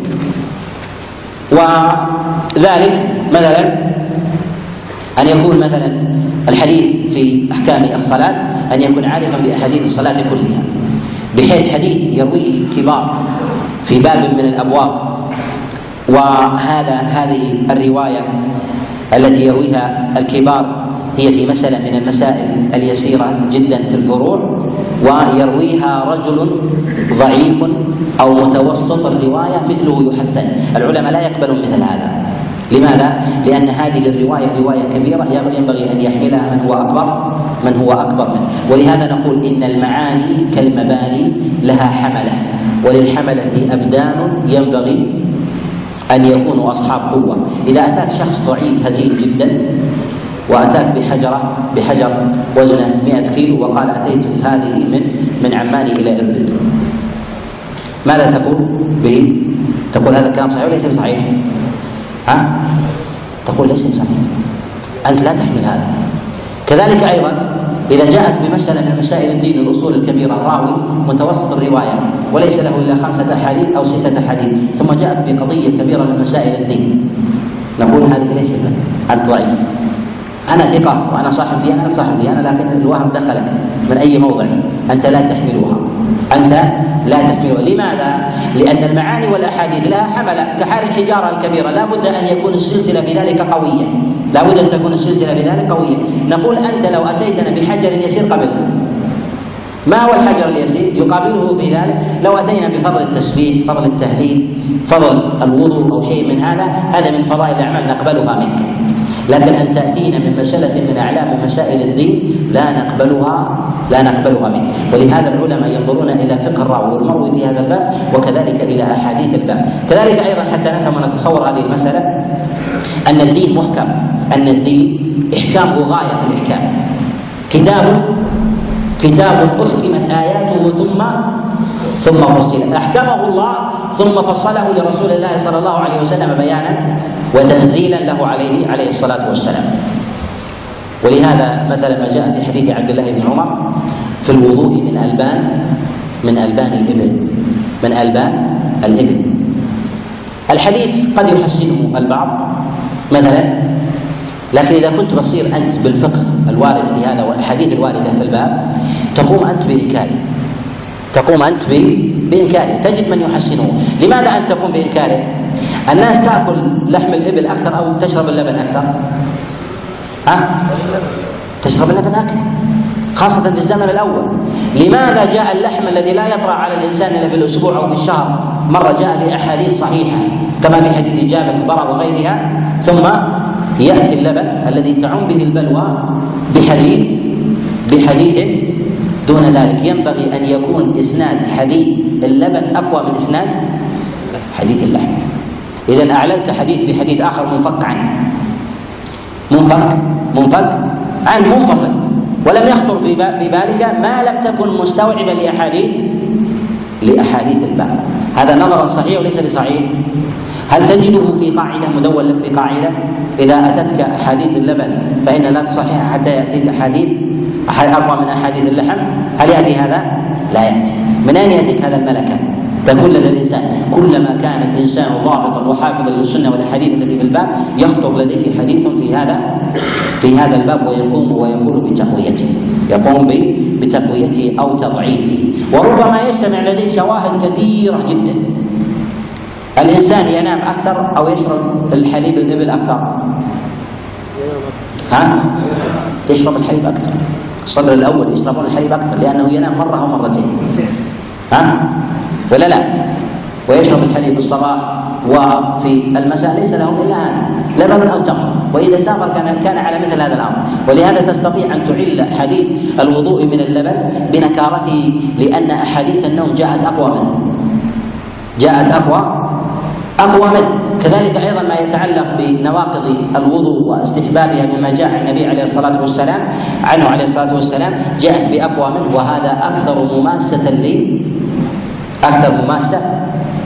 B: وذلك مثلا أن يكون مثلا الحديث في أحكام الصلاة أن يكون عارفا بأحاديث الصلاة كلها، بحيث حديث يرويه كبار في باب من الأبواب، وهذا هذه الرواية التي يرويها الكبار هي في مسألة من المسائل اليسيرة جدا في الفروع، ويرويها رجل ضعيف أو متوسط الرواية مثله يحسن، العلماء لا يقبلون مثل هذا. لماذا؟ لأن هذه الرواية رواية كبيرة ينبغي أن يحملها من هو أكبر من هو أكبر منه، ولهذا نقول إن المعاني كالمباني لها حملة، وللحملة أبدان ينبغي أن يكونوا أصحاب قوة. إذا أتاك شخص ضعيف هزيل جدا وأتاك بحجرة بحجر وزنه مئة كيلو وقال أتيت هذه من من عمان إلى إربد، ماذا تقول به؟ تقول هذا الكلام صحيح وليس بصحيح؟ ها؟ تقول ليس بصحيح، أنت لا تحمل هذا. كذلك أيضا إذا جاءت بمسألة من مسائل الدين الأصول الكبيرة الراوي متوسط الرواية وليس له إلا خمسة أحاديث أو ستة أحاديث، ثم جاءت بقضية كبيرة من مسائل الدين، نقول هذه ليست لك، أنت ضعيف. أنا ثقة وأنا صاحب ديانة، أنا صاحب ديانة، لكن الوهم دخلك من أي موضع، أنت لا تحملها، أنت لا تحملها. لماذا؟ لأن المعاني والأحاديث لها حملة كحال الحجارة الكبيرة، لا بد أن يكون السلسلة في ذلك قوية، لا بد أن تكون السلسلة في ذلك قوية. نقول أنت لو أتيتنا بحجر يسير قبله، ما هو الحجر اليسير؟ يقابله في ذلك لو أتينا بفضل التسبيح، فضل التهليل، فضل الوضوء أو شيء من هذا، هذا من فضائل الأعمال نقبلها منك. لكن أن تأتينا من مسألة من أعلام مسائل الدين لا نقبلها لا نقبلها منك. ولهذا العلماء ينظرون إلى فقه الراوي والمروي في هذا الباب، وكذلك إلى أحاديث الباب. كذلك أيضا حتى نفهم ونتصور هذه المسألة أن الدين محكم، أن الدين إحكامه غاية في الإحكام، كتاب كتاب أحكمت آياته ثم ثم فصلت، أحكمه الله ثم فصله لرسول الله صلى الله عليه وسلم بيانا وتنزيلا له عليه عليه الصلاة والسلام. ولهذا مثلا ما جاء في حديث عبد الله بن عمر في الوضوء من ألبان من ألبان الإبل من ألبان الإبل. الحديث قد يحسنه البعض مثلا، لكن إذا كنت بصير أنت بالفقه الوارد في هذا والأحاديث الواردة في الباب تقوم أنت بإنكاره، تقوم أنت بإنكاره، تجد من يحسنه. لماذا أنت تقوم بإنكاره؟ الناس تأكل لحم الإبل أكثر أو تشرب اللبن أكثر؟ ها؟ تشرب اللبن أكثر، خاصة في الزمن الأول. لماذا جاء اللحم الذي لا يطرأ على الإنسان إلا في الأسبوع أو في الشهر مرة جاء بأحاديث صحيحة كما في حديث جابر بن براء وغيرها، ثم يأتي اللبن الذي تعم به البلوى بحديث بحديث دون ذلك؟ ينبغي أن يكون إسناد حديث اللبن أقوى من إسناد حديث اللحم. إذا أعللت حديث بحديث آخر منفك عنه، منفك منفك عن منفصل، ولم يخطر في في بالك ما لم تكن مستوعبا لأحاديث لأحاديث الباب. هذا نظرا صحيح وليس بصحيح. هل تجده في قاعدة مدون لك في قاعدة إذا أتتك أحاديث اللبن فإن لا تصحيح حتى يأتيك أحاديث أقوى من أحاديث اللحم؟ هل يأتي هذا؟ لا يأتي. من أين يأتيك هذا الملكة؟ تقول للإنسان كلما كان الإنسان ضابطا وحافظا للسنة والأحاديث التي في الباب يخطر لديه حديث في هذا في هذا الباب ويقوم ويقول بتقويته، يقوم بتقويته أو تضعيفه. وربما يجتمع لديه شواهد كثيرة جدا. الإنسان ينام أكثر أو يشرب الحليب الإبل أكثر؟ ها؟ يشرب الحليب أكثر. الصدر الأول يشربون الحليب أكثر لأنه ينام مرة أو مرتين، ها؟ ولا لا؟ ويشرب الحليب في الصباح وفي المساء ليس لهم إلا هذا، لبن أو تمر، وإذا سافر كان كان على مثل هذا الأمر. ولهذا تستطيع أن تعل حديث الوضوء من اللبن بنكارته، لأن أحاديث النوم جاءت أقوى منه، جاءت أقوى أقوى منه. كذلك أيضا ما يتعلق بنواقض الوضوء واستحبابها مما جاء عن النبي عليه الصلاة والسلام عنه عليه الصلاة والسلام جاءت بأقوى منه، وهذا أكثر مماسة لي أكثر مماسة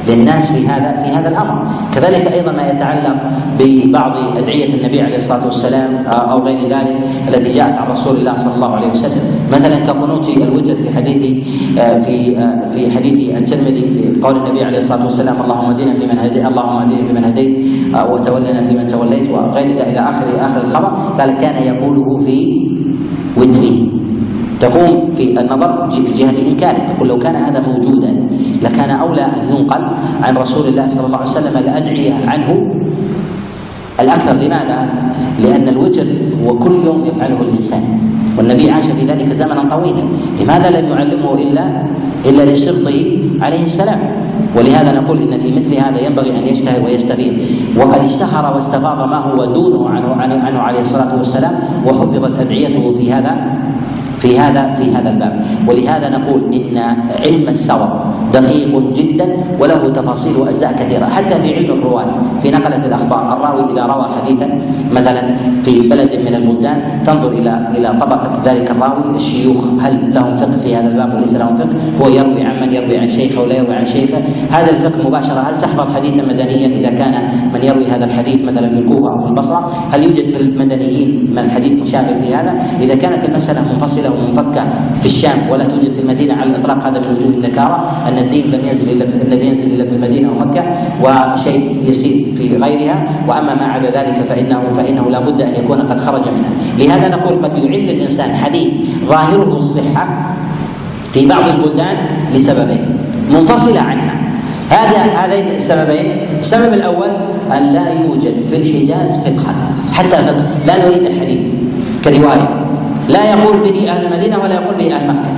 B: للناس في هذا في هذا الامر. كذلك ايضا ما يتعلق ببعض ادعيه النبي عليه الصلاه والسلام او غير ذلك التي جاءت عن رسول الله صلى الله عليه وسلم، مثلا كقنوت الوتر في حديث في في حديث الترمذي في قول النبي عليه الصلاه والسلام: اللهم اهدنا فيمن هديت، اللهم اهدنا فيمن هديت، وتولنا فيمن توليت، وغير ذلك الى اخر اخر الخبر. قال كان يقوله في وتره. تقوم في النظر في جهة إمكانه، تقول لو كان هذا موجودا لكان أولى أن ينقل عن رسول الله صلى الله عليه وسلم الأدعية عنه الأكثر. لماذا؟ لأن الوتر هو كل يوم يفعله الإنسان، والنبي عاش في ذلك زمنا طويلا، لماذا لم يعلمه إلا إلا لشرطه عليه السلام؟ ولهذا نقول إن في مثل هذا ينبغي أن يجتهد ويستفيد. وقد اشتهر واستفاض ما هو دونه عنه, عنه, عنه عليه الصلاة والسلام، وحفظت أدعيته في هذا في هذا في هذا الباب. ولهذا نقول إن علم السرد دقيق جدا وله تفاصيل وأجزاء كثيرة، حتى في علم الرواة في نقلة الأخبار. الراوي إذا روى حديثا مثلا في بلد من البلدان تنظر إلى إلى طبقة ذلك الراوي، الشيوخ هل لهم فقه في هذا الباب وليس لهم فقه؟ هو يروي عن من يروي عن شيخه ولا يروي عن شيخه؟ هذا الفقه مباشرة. هل تحفظ حديثا مدنيا إذا كان من يروي هذا الحديث مثلا في الكوفة أو في البصرة؟ هل يوجد في المدنيين من الحديث مشابه في هذا؟ إذا كانت المسألة منفصلة ومنفكة في الشام ولا توجد في المدينة على الإطلاق، هذا من وجوه النكارة، أن الدين لم ينزل إلا في لم ينزل إلا في المدينة ومكة، وشيء يسير في غيرها، وأما ما عدا ذلك فإنه فإنه لا بد أن يكون قد خرج منها. لهذا نقول قد يعل الإنسان حديث ظاهره الصحة في بعض البلدان لسببين منفصلة عنها. هذا هذين السببين: السبب الأول أن لا يوجد في الحجاز فقها، حتى فقه لا نريد الحديث كرواية، لا يقول به أهل المدينة ولا يقول به أهل مكة.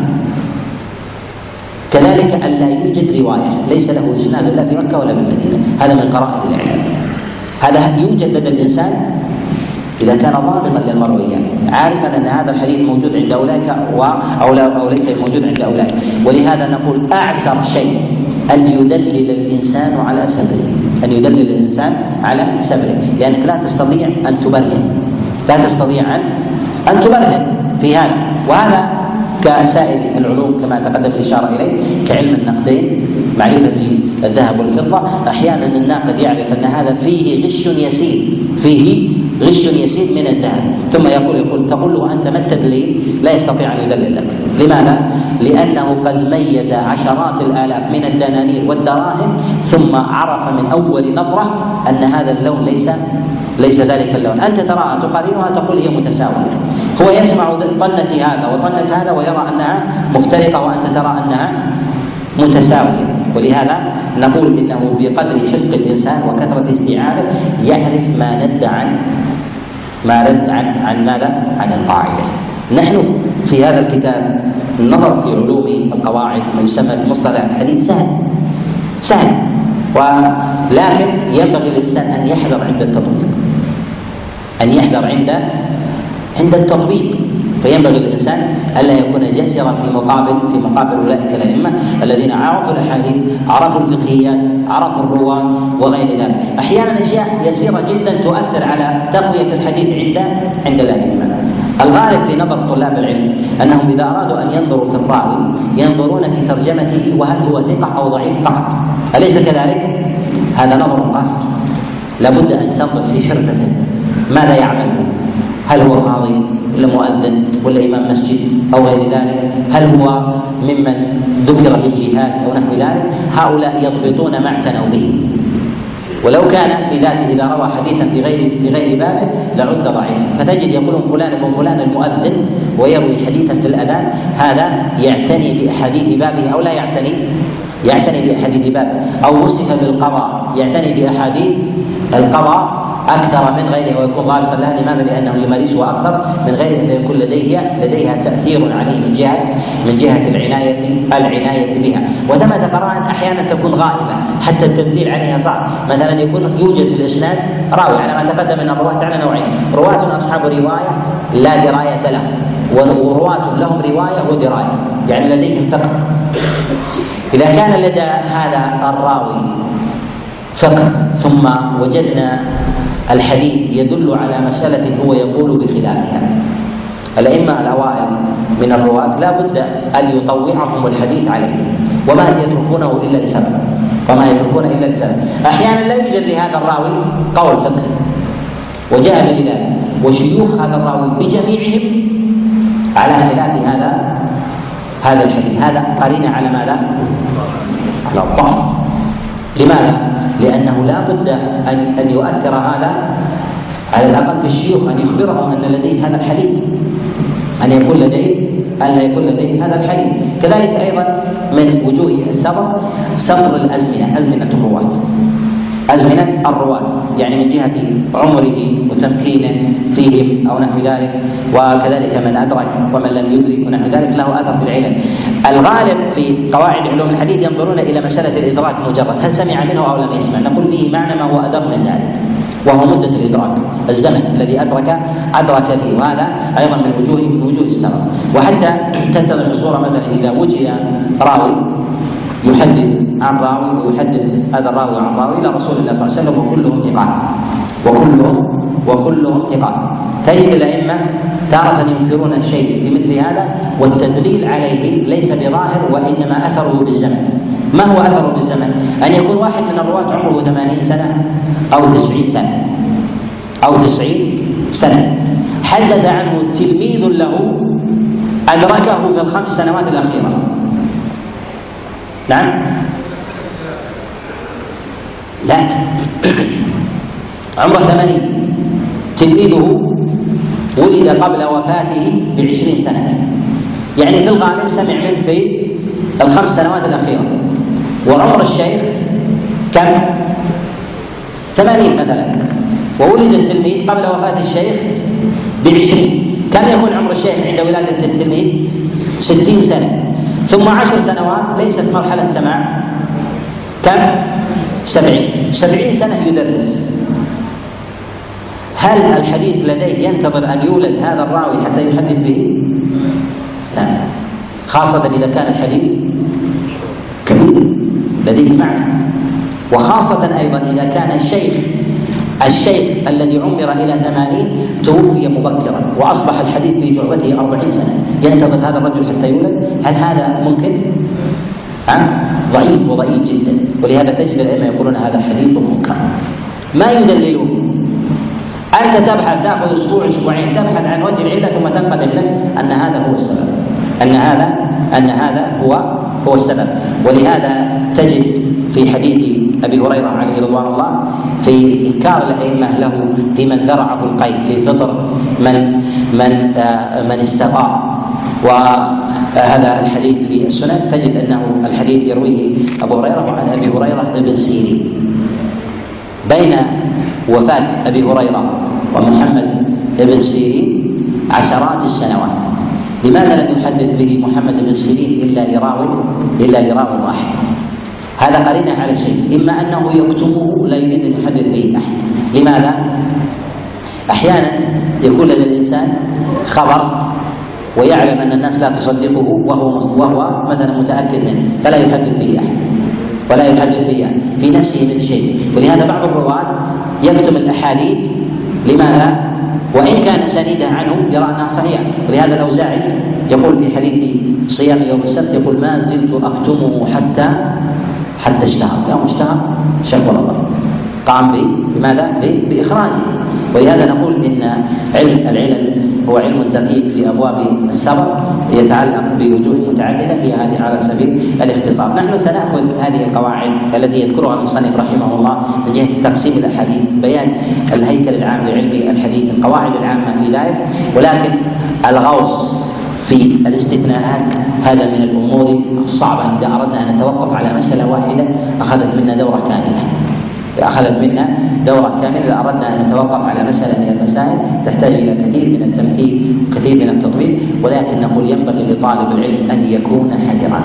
B: كذلك أن لا يوجد رواية، ليس له إسناد لا في مكة ولا بالمدينة، هذا من قرائن العلم. هذا يوجد لدى الإنسان إذا كان ضابطا للمرويات، عارفا أن هذا الحديث موجود عند أولئك أو, لا أو ليس موجود عند أولئك. ولهذا نقول أعسر شيء أن يدلل الإنسان على سبره، أن يدلل الإنسان على سبره، لأنك لا تستطيع أن تبرهن، لا تستطيع أن أن تبرهن في هذا. وهذا كسائر العلوم كما تقدم الإشارة إليه، كعلم النقدين، معرفة الذهب والفضة. أحيانا الناقد يعرف أن هذا فيه غش يسير، فيه غش يسير من الذهب، ثم يقول يقول تقول له أنت ما التدليل؟ لا يستطيع أن يدلل لك. لماذا؟ لأنه قد ميز عشرات الآلاف من الدنانير والدراهم، ثم عرف من أول نظرة أن هذا اللون ليس ليس ذلك اللون. أنت تراها تقارنها تقول هي متساوية، هو يسمع طنة هذا وطنة هذا ويرى أنها مفترقة، وأنت ترى أنها متساوية. ولهذا نقول إنه بقدر حفظ الإنسان وكثرة استيعابه يعرف ما ند عن ما رد عن عن ماذا؟ عن القاعدة. نحن في هذا الكتاب النظر في علوم القواعد ما يسمى بمصطلح الحديث سهل سهل، ولكن ينبغي للإنسان أن يحذر عند التطبيق، أن يحذر عند عند التطبيق. فينبغي للإنسان ألا يكون جسرا في مقابل في مقابل أولئك الأئمة الذين عرفوا الأحاديث، عرفوا الفقهيات، عرفوا الرواة وغير ذلك. أحيانا أشياء يسيرة جدا تؤثر على تقوية الحديث عند عند الأئمة. الغالب في نظر طلاب العلم أنهم إذا أرادوا أن ينظروا في الراوي ينظرون في ترجمته وهل هو ثقة أو ضعيف فقط، أليس كذلك؟ هذا نظر قاصر. لابد أن تنظر في حرفته، ماذا يعمل؟ هل هو قاضي ولا مؤذن ولا إمام مسجد أو غير ذلك؟ هل هو ممن ذكر بالجهاد أو نحو ذلك؟ هؤلاء يضبطون ما اعتنوا به. ولو كان في ذاته إذا روى حديثا في غير في غير بابه لعد ضعيفا. فتجد يقولون فلان ابن فلان المؤذن ويروي حديثا في الأذان، هذا يعتني بأحاديث بابه أو لا يعتني؟ يعتني بأحاديث بابه. أو وصف بالقضاء يعتني بأحاديث القضاء أكثر من غيره ويكون ضابطا لها. لماذا؟ لأنه يمارسها أكثر من غيره، فيكون لديه لديها تأثير عليه من جهة من جهة العناية العناية بها. وثمة قرائن أحيانا تكون غائبة حتى التدليل عليها صعب. مثلا يكون يوجد في الإسناد راوي على ما تقدم أن الرواة على نوعين: رواة أصحاب رواية لا دراية لهم، ورواة لهم رواية ودراية، يعني لديهم فقه. إذا كان لدى هذا الراوي فقه ثم وجدنا الحديث يدل على مسألة هو يقول بخلافها، الأئمة الأوائل من الرواة لا بد أن يطوعهم الحديث عليه، وما يتركونه إلا لسبب. وما يتركون إلا لسبب. أحيانا لا يوجد لهذا الراوي قول فقهي وجاء بدلاله، وشيوخ هذا الراوي بجميعهم على خلاف هذا هذا الحديث. هذا قرينة على ماذا؟ على الضعف. لماذا؟ لأنه لا بد أن أن يؤثر هذا على الأقل في الشيوخ، أن يخبرهم أن لديه هذا الحديث، أن يكون لديه أن لا يكون لديه هذا الحديث. كذلك أيضا من وجوه السبر سبر الأزمنة، أزمنة الرواة، أزمنة الرواة يعني من جهة عمره وتمكينه فيهم أو نحو ذلك، وكذلك من أدرك ومن لم يدرك ونحو ذلك له أثر في العلل. الغالب في قواعد علوم الحديث ينظرون إلى مسألة الإدراك مجرد، هل سمع منه أو لم يسمع. نقول فيه معنى ما هو أدق من ذلك، وهو مدة الإدراك، الزمن الذي أدرك أدرك فيه، وهذا أيضا من وجوه من وجوه السبب. وحتى تتضح الصورة مثلا إذا وجد راوي يحدث عن راوي ويحدث هذا الراوي عن راوي الى رسول الله صلى الله عليه وسلم وكلهم ثقات وكلهم وكلهم ثقات، تجد الائمه تارة ينكرون الشيء في مثل هذا، والتدليل عليه ليس بظاهر وانما اثره بالزمن. ما هو اثره بالزمن؟ ان يكون واحد من الرواة عمره ثمانين سنه او تسعين سنه او تسعين سنه حدث عنه تلميذ له ادركه في الخمس سنوات الاخيره. نعم؟ لا، عمره ثمانين، تلميذه ولد قبل وفاته بعشرين سنة، يعني في الغالب سمع منه في الخمس سنوات الأخيرة. وعمر الشيخ كم؟ ثمانين مثلا، وولد التلميذ قبل وفاة الشيخ بعشرين. كم يكون عمر الشيخ عند ولادة التلميذ؟ ستين سنة، ثم عشر سنوات ليست مرحلة سماع، كم؟ سبعين سبعين سنة يدرس. هل الحديث لديه ينتظر أن يولد هذا الراوي حتى يحدث به؟ لا، خاصة إذا كان الحديث كبير لديه معنى، وخاصة أيضا إذا كان الشيخ الشيخ الذي عمر إلى ثمانين توفي مبكرا وأصبح الحديث في جعبته أربعين سنة، ينتظر هذا الرجل حتى يولد؟ هل هذا ممكن؟ ها؟ ضعيف وضعيف جدا. ولهذا تجد الأئمة يقولون هذا حديث منكر. ما يدللون؟ أنت تبحث، تأخذ أسبوع أسبوعين تبحث عن وجه العلة ثم تنقدم لك أن هذا هو السبب، أن هذا أن هذا هو هو السبب. ولهذا تجد في حديث أبي هريرة عليه رضوان الله في إنكار الأئمة له في من ذرعه القيد في فطر من من آه من استقام، وهذا الحديث في السنن تجد أنه الحديث يرويه أبو هريرة عن أبي هريرة ابن سيرين. بين وفاة أبي هريرة ومحمد ابن سيرين عشرات السنوات، لماذا لم يحدث به محمد بن سيرين إلا لراو إلا لراو واحد؟ هذا قرينة على شيء، إما أنه يكتمه لا يريد أن يحدث به أحد. لماذا؟ أحيانا يكون لدى الإنسان خبر ويعلم أن الناس لا تصدقه وهو وهو مثلا متأكد منه، فلا يحدث به أحد ولا يحدث به أحد في نفسه من شيء. ولهذا بعض الرواة يكتم الأحاديث. لماذا؟ وإن كان سنيدا عنه يرى أنها صحيحة. ولهذا الأوزاعي يقول في حديث صيام يوم السبت يقول ما زلت أكتمه حتى حتى اشتهر. يوم اشتهر شق الله قام به بماذا؟ بإخراجه. ولهذا نقول إن علم العلل هو علم دقيق في أبواب السبر يتعلق بوجوه متعددة، هي هذه على سبيل الاختصار. نحن سنأخذ هذه القواعد التي يذكرها المصنف رحمه الله من جهة تقسيم الأحاديث، بيان الهيكل العام لعلم الحديث، القواعد العامة في ذلك، ولكن الغوص في الاستثناءات هذا من الأمور الصعبة. إذا أردنا أن نتوقف على مسألة واحدة أخذت منا دورة كاملة أخذت منا دورة كاملة. إذا أردنا أن نتوقف على مسألة من المسائل تحتاج إلى كثير من التمثيل وكثير من التطبيق. ولكن نقول ينبغي لطالب العلم أن يكون حذرا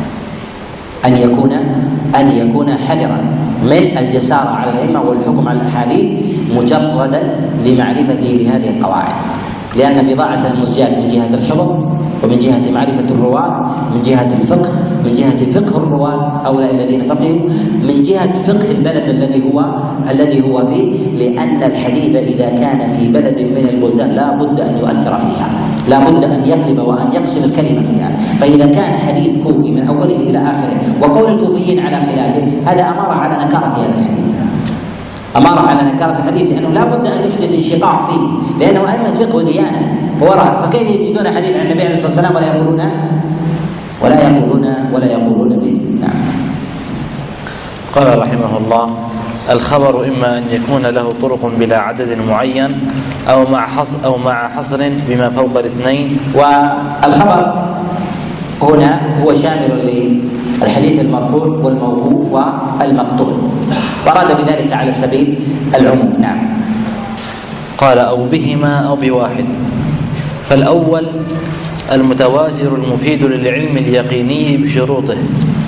B: أن يكون أن يكون حذرا من الجسارة على الأئمة والحكم على الأحاديث مجردا لمعرفته لهذه القواعد، لأن بضاعة المزجات من جهة الحفظ ومن جهة معرفة الرواة من جهة الفقه من جهة فقه الرواة هؤلاء الذين فقهوا، من جهة فقه البلد الذي هو الذي هو فيه، لأن الحديث إذا كان في بلد من البلدان لا بد أن يؤثر فيها، لا بد أن يقلب وأن يقسم الكلمة فيها. فإذا كان حديث كوفي من أوله إلى آخره وقول الكوفيين على خلافه، هذا أمر على نكارة هذا الحديث، أمر على نكارة الحديث، لأنه لا بد أن يحدث انشقاق فيه، لأنه أئمة فقه وديانة وراء، فكيف يجدون حديث عن النبي عليه الصلاة والسلام ولا يقولون ولا يقولون ولا يقولون به؟ نعم.
A: قال رحمه الله: الخبر إما أن يكون له طرق بلا عدد معين أو مع حصر أو مع حصر بما فوق الاثنين.
B: والخبر هنا هو شامل للحديث المرفوع والموقوف والمقطوع، وراد بذلك على سبيل العموم. نعم.
A: قال: أو بهما أو بواحد. فالأول المتواتر المفيد للعلم اليقيني بشروطه،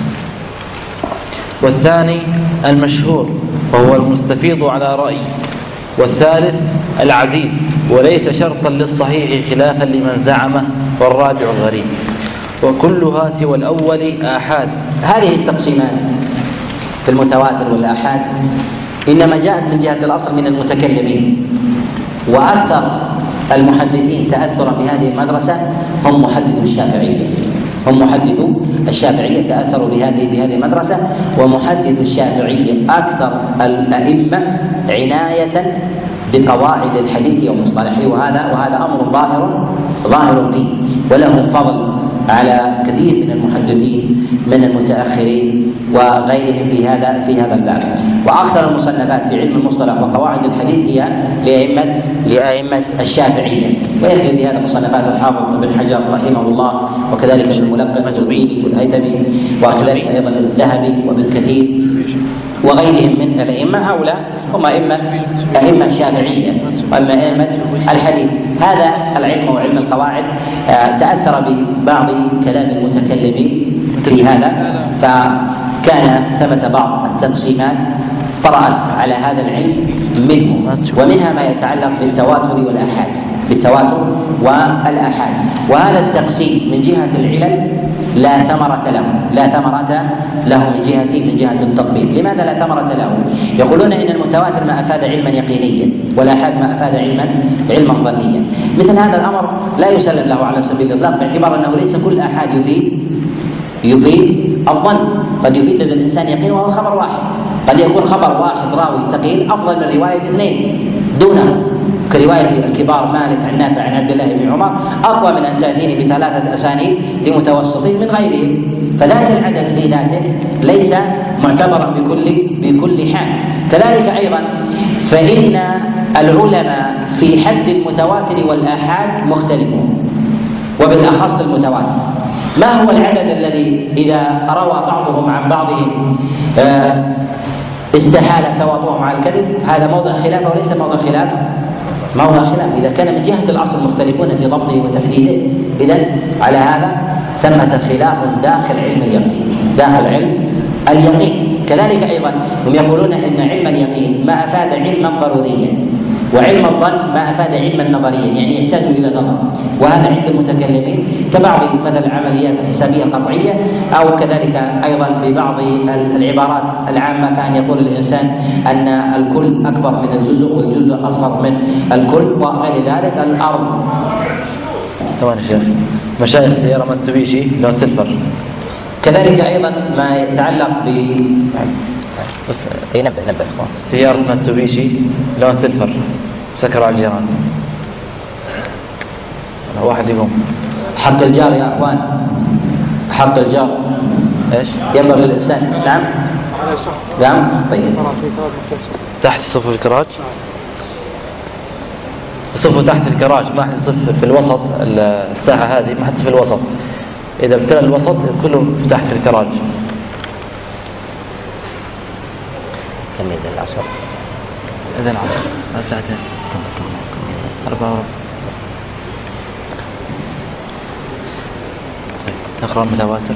A: والثاني المشهور وهو المستفيض على رأي، والثالث العزيز وليس شرطا للصحيح خلافا لمن زعمه، والرابع الغريب، وكلها سوى الأول آحاد.
B: هذه التقسيمات في المتواتر والآحاد إنما جاءت من جهة الأصل من المتكلمين، وأكثر المحدثين تأثرا بهذه المدرسة هم محدثو الشافعية، هم محدثو الشافعية تأثروا بهذه بهذه المدرسة. ومحدث الشافعية أكثر الأئمة عناية بقواعد الحديث ومصطلحه، وهذا وهذا أمر ظاهر ظاهر فيه، ولهم فضل على كثير من المحدثين من المتأخرين وغيرهم في هذا في هذا الباب. وأكثر المصنفات في علم المصطلح وقواعد الحديث هي لأئمة لأئمة الشافعية، ويكفي في هذا مصنفات الحافظ ابن حجر رحمه الله، وكذلك ابن الملقن والزبيدي والهيثمي، وكذلك أيضا الذهبي وابن كثير وغيرهم من الأئمة. هؤلاء هم أئمة أئمة شافعية وأما أئمة الحديث. هذا العلم وعلم القواعد تأثر ببعض كلام المتكلمين في هذا، فكان ثمة بعض التقسيمات طرأت على هذا العلم منه، ومنها ما يتعلق بالتواتر والآحاد بالتواتر والآحاد. وهذا التقسيم من جهة العلل لا ثمرة له لا ثمرة له من جهة من جهة التطبيق. لماذا لا ثمرة له؟ يقولون إن المتواتر ما أفاد علما يقينيا، والآحاد ما أفاد علما علما ظنيا. مثل هذا الأمر لا يسلم له على سبيل الإطلاق، باعتبار أنه ليس كل آحاد يفيد يفيد الظن، قد يفيد للإنسان يقين وهو خبر واحد، قد يكون خبر واحد راوي ثقيل أفضل من رواية اثنين دونه، كرواية الكبار مالك عن نافع عن عبد الله بن عمر أقوى من أن تأتيني بثلاثة أسانيد لمتوسطين من غيرهم. فذات العدد في ذاته ليس معتبرا بكل بكل حال. كذلك أيضا فإن العلماء في حد المتواتر والآحاد مختلفون، وبالأخص المتواتر. ما هو العدد الذي إذا روى بعضهم عن بعضهم استحال تواطؤهم على الكذب؟ هذا موضع خلاف وليس موضع خلاف موضع خلاف. إذا كان من جهة الأصل مختلفون في ضبطه وتحديده، إذن على هذا ثمة خلاف داخل علم اليقين داخل علم اليقين. كذلك أيضا هم يقولون إن علم اليقين ما أفاد علما ضروريا، وعلم الظن ما أفاد علما نظريا، يعني يحتاج إلى نظر. وهذا عند المتكلمين كبعض مثل العمليات الحسابية القطعية، أو كذلك أيضا ببعض العبارات العامة كأن يقول الإنسان أن الكل أكبر من الجزء والجزء أصغر من الكل وغير ذلك. الأرض
A: طبعا شيخ مشايخ سيارة ماتسوبيشي لون سيلفر.
B: كذلك أيضا ما يتعلق ب
A: بس ينبه نبه سيارة ماتسوبيشي لون سيلفر سكر على الجيران. واحد يقوم
B: حق الجار يا أخوان، حق الجار
A: ايش
B: ينبغي الإنسان. نعم نعم طيب.
A: تحت صف الكراج، صفه تحت الكراج، ما حد صف في الوسط. الساحة هذه ما حد في الوسط، إذا ابتلى الوسط كله تحت في الكراج.
B: كم إذن العصر؟
A: إذن العصر ساعتين أربعة وربع. نقرأ المتواتر.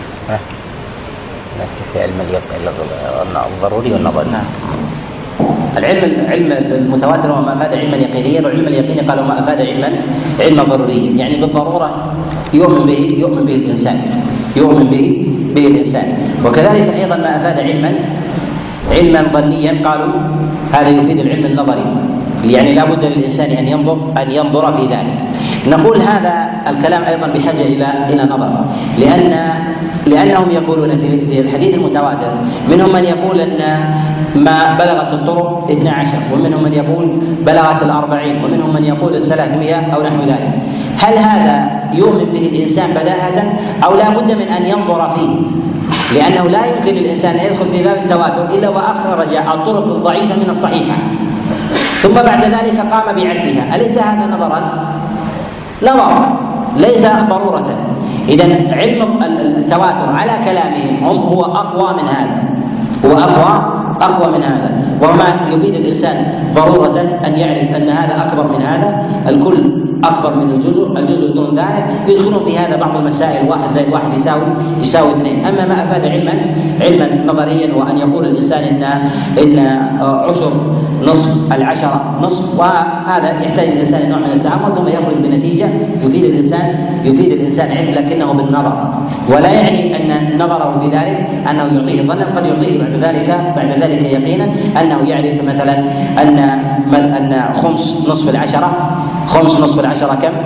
B: لا في علم الضروري والنظري.
A: نعم.
B: العلم علم المتواتر هو ما أفاد علما يقينيا، وعلم اليقين قالوا ما أفاد علما علما ضروريا، يعني بالضرورة يؤمن به يؤمن به الإنسان يؤمن به به الإنسان. وكذلك أيضا ما أفاد علما علما ظنيا قالوا هذا يفيد العلم النظري، يعني لا بد للإنسان أن ينظر أن ينظر في ذلك. نقول هذا الكلام أيضا بحاجة إلى إلى نظر، لأن لأنهم يقولون في الحديث المتواتر منهم من يقول أن ما بلغت الطرق اثنا عشر، ومنهم من يقول بلغت الأربعين، ومنهم من يقول الثلاثمائة أو نحو ذلك. هل هذا يؤمن به الإنسان بداهة أو لا بد من أن ينظر فيه؟ لأنه لا يمكن للإنسان أن يدخل في باب التواتر إلا وأخرج الطرق الضعيفة من الصحيحة ثم بعد ذلك قام بعدها. أليس هذا نظرا؟ نظر ليس ضرورة. إذن علم التواتر على كلامهم هم هو أقوى من هذا، هو أقوى أقوى من هذا، وما يفيد الإنسان ضرورة أن يعرف أن هذا أكبر من هذا، الكل أكبر من الجزء، الجزء دون ذلك. يدخلون في هذا بعض المسائل، واحد زائد واحد يساوي يساوي اثنين. أما ما أفاد علما علما نظريا، وأن يقول الإنسان إن إن عشر نصف العشرة نصف، وهذا يحتاج الإنسان نوع من التعامل ثم يخرج بنتيجة يفيد الإنسان يفيد الإنسان علم، لكنه بالنظر، ولا يعني أن نظره في ذلك أنه يعطيه ظنا، قد يعطيه بعد ذلك بعد ذلك يقينا أنه يعرف مثلا أن أن خمس نصف العشرة خمس نصف العشرة كم؟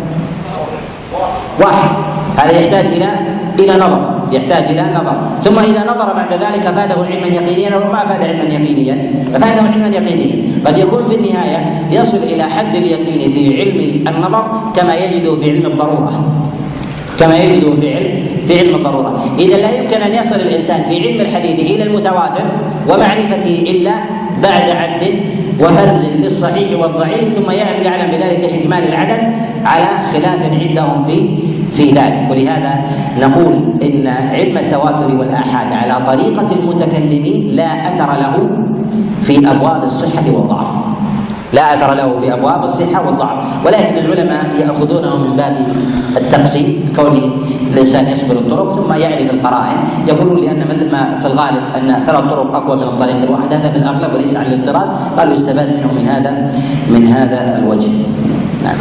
B: واحد. هذا يحتاج إلى إلى نظر، يحتاج إلى نظر. ثم إذا نظر بعد ذلك فاده علما يقينيا، وما فاد علما يقينيا ففاده علما يقينيا. قد يكون في النهاية يصل إلى حد اليقين في علم النظر كما يجد في علم الضرورة، كما يجد في علم في علم الضرورة. إذا لا يمكن أن يصل الإنسان في علم الحديث إلى المتواتر ومعرفته إلا بعد عد وفرز للصحيح والضعيف، ثم يعلم بذلك احتمال العدد على خلاف عندهم في في ذلك. ولهذا نقول إن علم التواتر والآحاد على طريقة المتكلمين لا أثر له في أبواب الصحة والضعف، لا أثر له في أبواب الصحة والضعف، ولكن العلماء يأخذونه من باب التقسيم، كون الإنسان يصبر الطرق ثم يعرف القرائن. يقولون لأن ما في الغالب أن ثلاث طرق أقوى من الطريق الواحد، هذا في الأغلب وليس على الاضطراد، قالوا يستفاد منه من هذا من هذا الوجه. نعم.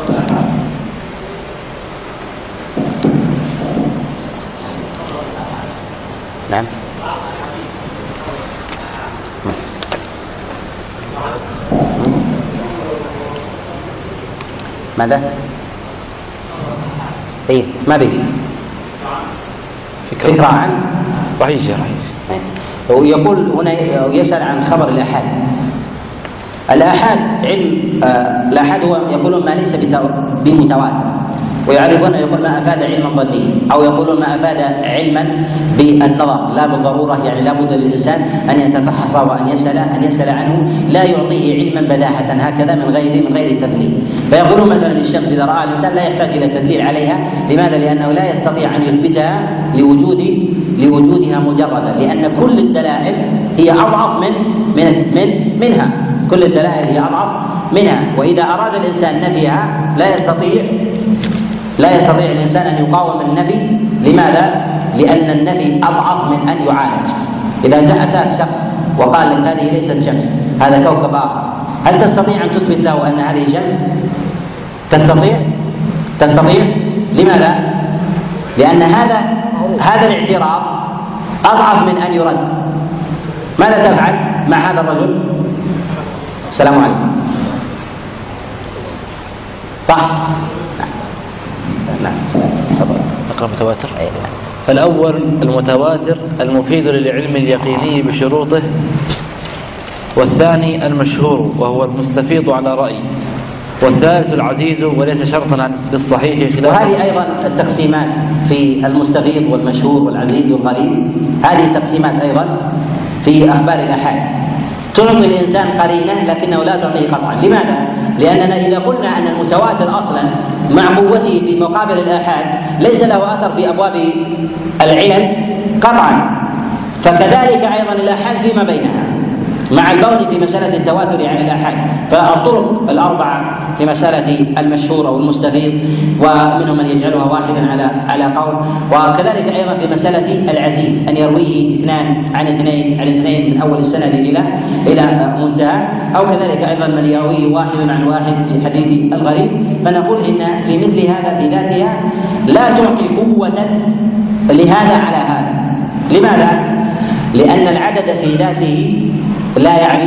B: نعم. ماذا؟ ايه ما به فكرة, فكرة عن
A: رهيج رهيج.
B: ويقول هنا يسأل عن خبر الآحاد. الآحاد علم آه الآحاد هو يقولون ما ليس بمتواتر، ويعرفون يقول ما أفاد علما ظنيا، أو يقولون ما أفاد علما بالنظر لا بالضرورة، يعني لا بد للإنسان أن يتفحص وأن يسأل أن يسأل عنه، لا يعطيه علما بداهة هكذا من غير من غير تدليل. فيقولون مثلا الشمس إذا رأى الإنسان لا يحتاج إلى التدليل عليها. لماذا؟ لأنه لا يستطيع أن يثبتها لوجود لوجودها مجردا، لأن كل الدلائل هي أضعف من من من منها، كل الدلائل هي أضعف منها. وإذا أراد الإنسان نفيها لا يستطيع لا يستطيع الإنسان أن يقاوم النفي. لماذا؟ لأن النفي أضعف من أن يعالج. إذا جاء أتاك شخص وقال لك هذه ليست شمس، هذا كوكب آخر، هل تستطيع أن تثبت له أن هذه شمس؟ تستطيع؟ تستطيع؟ لماذا؟ لأن هذا هذا الاعتراف أضعف من أن يرد. ماذا تفعل مع هذا الرجل؟ السلام عليكم. صح؟
A: نعم. نقرأ متواتر. فالأول المتواتر المفيد للعلم اليقيني بشروطه، والثاني المشهور وهو المستفيض على رأي، والثالث العزيز وليس شرطا للصحيح خلاف.
B: وهذه أيضا التقسيمات في المستفيض والمشهور والعزيز والغريب، هذه تقسيمات أيضا في أخبار الآحاد تعطي الإنسان قرينة لكنه لا تعطيه قطعا. لماذا؟ لأننا إذا قلنا أن المتواتر أصلا مع قوته في مقابل الآحاد ليس له أثر في أبواب العلل قطعا، فكذلك أيضا الآحاد فيما بينها مع البون في مسألة التواتر عن الآحاد. فالطرق الأربعة في مسألة المشهور أو المستفيض، ومنهم من يجعلها واحدا على على قول، وكذلك أيضا في مسألة العزيز أن يرويه اثنان عن اثنين عن اثنين من أول السند إلى إلى منتهى، أو كذلك أيضا من يرويه واحد عن واحد في حديث الغريب. فنقول إن في مثل هذا في ذاتها لا تعطي قوة لهذا على هذا، لماذا؟ لأن العدد في ذاته لا يعني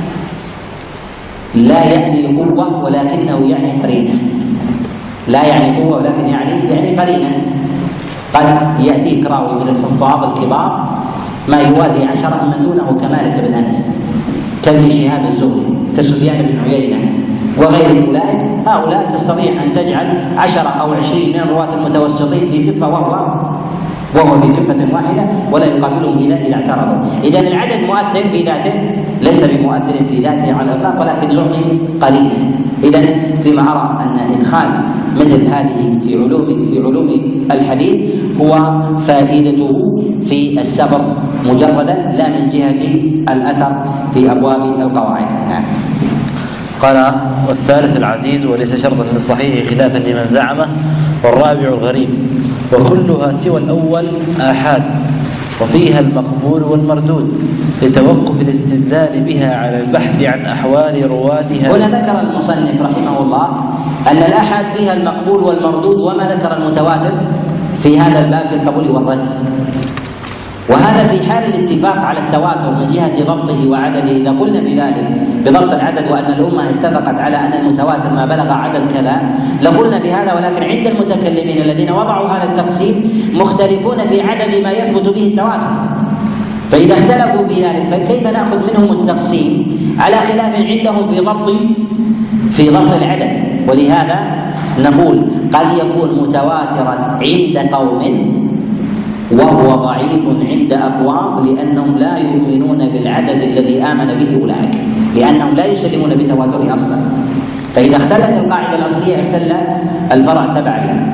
B: لا يعني قوة ولكنه يعني قرينة، لا يعني قوة ولكن يعني يعني قرينة. قد يأتيك راوي من الحفاظ الكبار ما يوازي عشرة من دونه كمالك بن أنس، كابن شهاب الزهري، كسفيان بن عيينة وغير أولئك. هؤلاء تستطيع أن تجعل عشرة أو عشرين من الرواة المتوسطين في كفة وهو وهو في كفة واحدة ولا يقابلهم إذا إذا اعترضوا. إذن العدد مؤثر في ذاته، ليس بمؤثر في ذاته على الإطلاق، ولكن يعطي قليلا. إذن فيما أرى أن إدخال مثل هذه في علوم في علوم الحديث هو فائدته في السبب مجردا لا من جهة الأثر في أبواب القواعد. نعم.
A: قال: والثالث العزيز وليس شرطا للصحيح خلافا لمن زعمه، والرابع الغريب، وكلها سوى الأول آحاد، وفيها المقبول والمردود لتوقف الاستدلال بها على البحث عن أحوال رواتها.
B: هنا ذكر المصنف رحمه الله أن الآحاد فيها المقبول والمردود، وما ذكر المتواتر في هذا الباب في القبول والرد. وهذا في حال الاتفاق على التواتر من جهة ضبطه وعدده. إذا قلنا بذلك بضبط العدد وأن الأمة اتفقت على أن المتواتر ما بلغ عدد كذا لقلنا بهذا، ولكن عند المتكلمين الذين وضعوا هذا التقسيم مختلفون في عدد ما يثبت به التواتر. فإذا اختلفوا في ذلك فكيف نأخذ منهم التقسيم على خلاف عندهم في ضبط في ضبط العدد؟ ولهذا نقول قد يكون متواترا عند قوم وهو ضعيف عند أقوام، لأنهم لا يؤمنون بالعدد الذي آمن به أولئك، لأنهم لا يسلمون بتواتره أصلا. فإذا اختلت القاعدة الأصلية اختل الفرع تبع لها.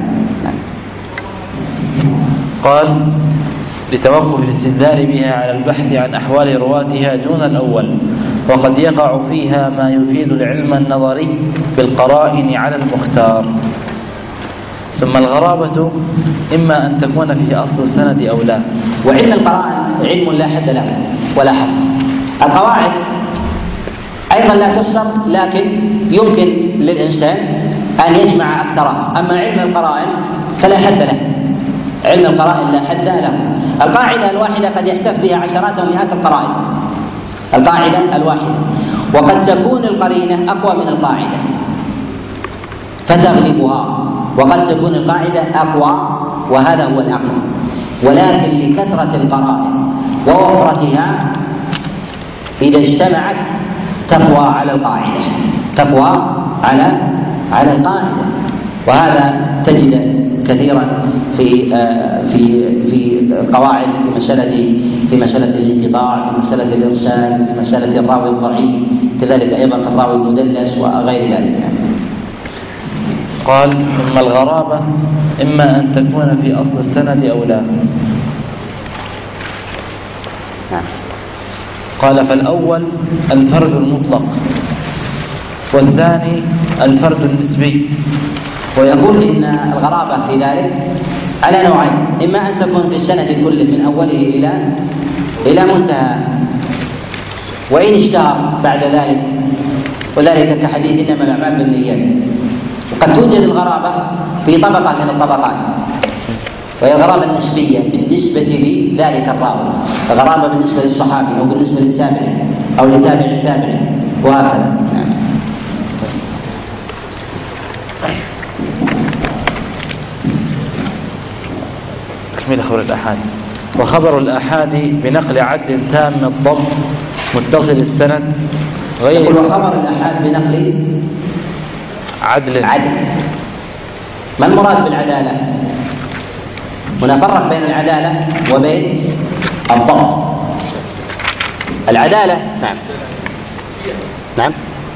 A: قال: لتوقف الاستدلال بها على البحث عن أحوال رواتها دون الأول، وقد يقع فيها ما يفيد العلم النظري بالقرائن على المختار. ثم الغرابة إما أن تكون في أصل السند أو لا.
B: وعلم القرائن علم لا حد له ولا حصر. القواعد أيضا لا تحصر، لكن يمكن للإنسان أن يجمع أكثرها. أما علم القرائن فلا حد له، علم القرائن لا حد له. القاعدة الواحدة قد يحتف بها عشرات ومئات القرائن، القاعدة الواحدة، وقد تكون القرينة أقوى من القاعدة فتغلبها، وقد تكون القاعدة أقوى وهذا هو الأغلب. ولكن لكثرة القرائن ووفرتها إذا اجتمعت تقوى على القاعدة، تقوى على على القاعدة. وهذا تجد كثيرا في في في القواعد في مسألة في مسألة الانقطاع، في مسألة الإرسال، في مسألة الراوي الضعيف، كذلك أيضا في الراوي المدلس وغير ذلك.
A: قال: ثم الغرابة إما أن تكون في أصل السند أو لا. قال: فالأول الفرد المطلق، والثاني الفرد النسبي.
B: ويقول إن الغرابة في ذلك على نوعين: إما أن تكون في السند كله من أوله إلى إلى منتهى، وإن اشتهر بعد ذلك، وذلك كحديث إنما الأعمال بالنيات. وقد توجد الغرابة في طبقة من الطبقات، وهي الغرابة النسبية بالنسبة لذلك الراوي، الغرابة بالنسبة للصحابي أو بالنسبة للتابعي أو لتابع التابعي وهكذا.
A: تكمل خبر الآحاد. وخبر الآحاد بنقل عدل تام الضبط متصل السند غير.
B: يقول وخبر الآحاد بنقل
A: عدل
B: عدل. ما المراد بالعدالة؟ هنا فرق بين العدالة وبين الضبط. العدالة نعم نعم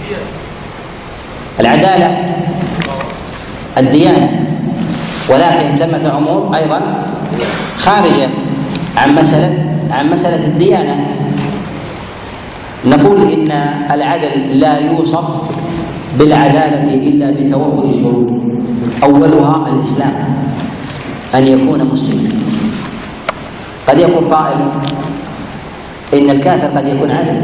B: العدالة الديانة، ولكن ثمة أمور أيضا خارجة عن مسألة عن مسألة الديانة. نقول إن العدل لا يوصف بالعدالة إلا بتوفر شروط، أولها الإسلام، أن يكون مسلما. قد يقول قائل إن الكافر قد يكون عدل،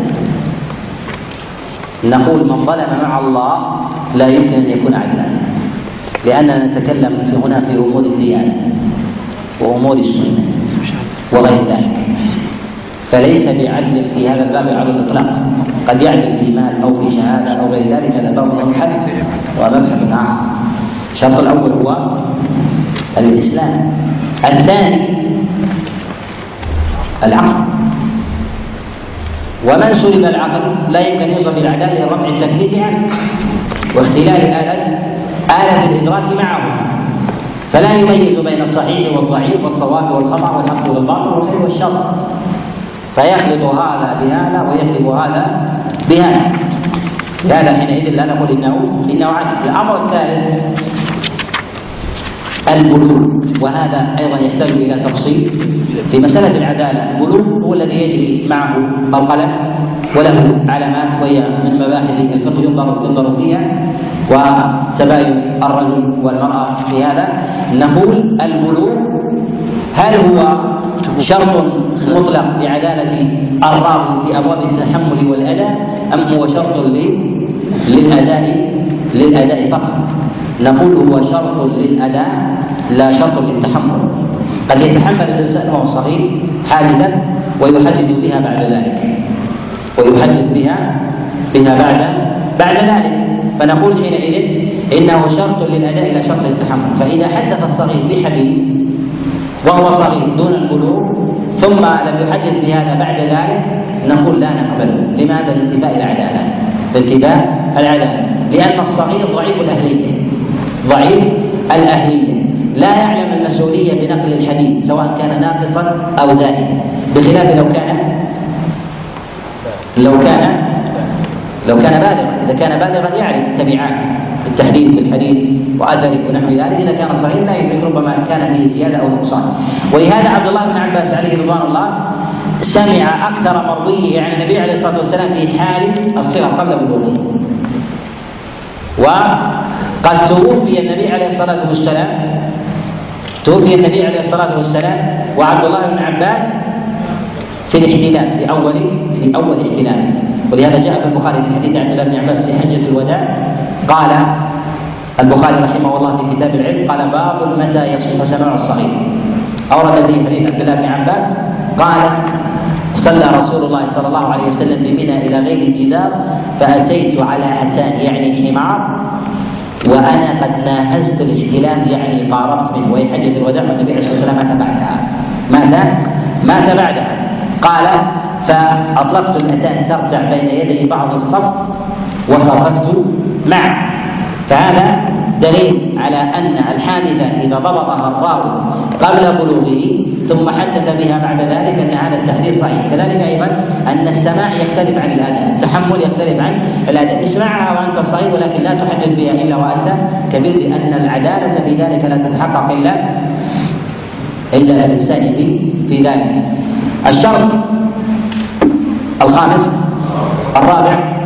B: نقول من ظلم مع الله لا يمكن أن يكون عدلا، لأننا نتكلم في هنا في أمور الديانة وأمور السنة. وغير ذلك، فليس بعدل في هذا الباب على الإطلاق، قد يعدل في مال أو في شهادة أو غير ذلك، هذا باب مبحث ومبحث آخر. الشرط الأول هو الإسلام، الثاني العقل، ومن سلب العقل لا يمكن يوصل بالعدالة إلى رفع التكليف عنه واختلال آلة آلة الإدراك معه، فلا يميز بين الصحيح والضعيف والصواب والخطأ والحق والباطل والخير والشر، فيخلط هذا بهذا ويقلب هذا بهذا. لهذا حينئذ لا نقول انه انه عدل. الامر الثالث البلوغ، وهذا ايضا يحتاج الى تفصيل في مساله العداله. البلوغ هو الذي يجري معه القلم وله علامات، وهي من مباحث الفقه ينظر ينظر فيها، وتباين الرجل والمراه في هذا. نقول البلوغ هل هو شرط مطلق لعدالة الراوي في أبواب التحمل والأداء، أم هو شرط للأداء للأداء فقط؟ نقول هو شرط للأداء لا شرط للتحمل. قد يتحمل الإنسان وهو صغير حادثا ويحدث بها بعد ذلك ويحدث بها بها بعد بعد ذلك، فنقول حينئذ إنه شرط للأداء لا شرط للتحمل. فإذا حدث الصغير بحديث وهو صغير دون البلوغ ثم لم يحدث بهذا بعد ذلك، نقول لا نقبله. لماذا؟ لانتفاء العدالة لانتفاء العدالة لأن الصغير ضعيف الأهلية ضعيف الأهلية لا يعلم المسؤولية بنقل الحديث سواء كان ناقصا أو زائدا، بخلاف لو كان لو كان لو كان بالغا. إذا كان بالغا يعرف التبعات التحديث بالحديث وأثره ونحو ذلك. إذا كان صغير لا يدرك، ربما كان فيه زيادة أو نقصان. ولهذا عبد الله بن عباس عليه رضوان الله سمع أكثر مرويه عن النبي عليه الصلاة والسلام في حال الصغر قبل بلوغه. وقد توفي النبي عليه الصلاة والسلام توفي النبي عليه الصلاة والسلام وعبد الله بن عباس في الاحتلام في أول في أول احتلامه. ولهذا جاء في البخاري في حديث عبد الله بن عباس في حجة الوداع، قال البخاري رحمه الله في كتاب العلم قال باب متى يصح سماع الصغير. أورد به حديث عبد الله بن عباس قال صلى رسول الله صلى الله عليه وسلم بمنى إلى غير جدار فأتيت على أتان يعني حمار وأنا قد ناهزت الاحتلام يعني قاربت منه، وهي حجة الوداع والنبي عليه الصلاة والسلام مات بعدها مات مات بعدها. قال فأطلقت الأتان ترجع بين يدي بعض الصف وصرفت معه. فهذا دليل على أن الحادثة إذا ضبطها الراوي قبل بلوغه ثم حدث بها بعد ذلك أن هذا التحديث صحيح. كذلك أيضا أن السماع يختلف عن الأداء، التحمل يختلف عن الأداء. اسمعها وأنت صغير ولكن لا تحدث بها إلا وأنت كبير، لأن العدالة في ذلك لا تتحقق إلا إلا الإنسان في في ذلك. الشرط الخامس الرابع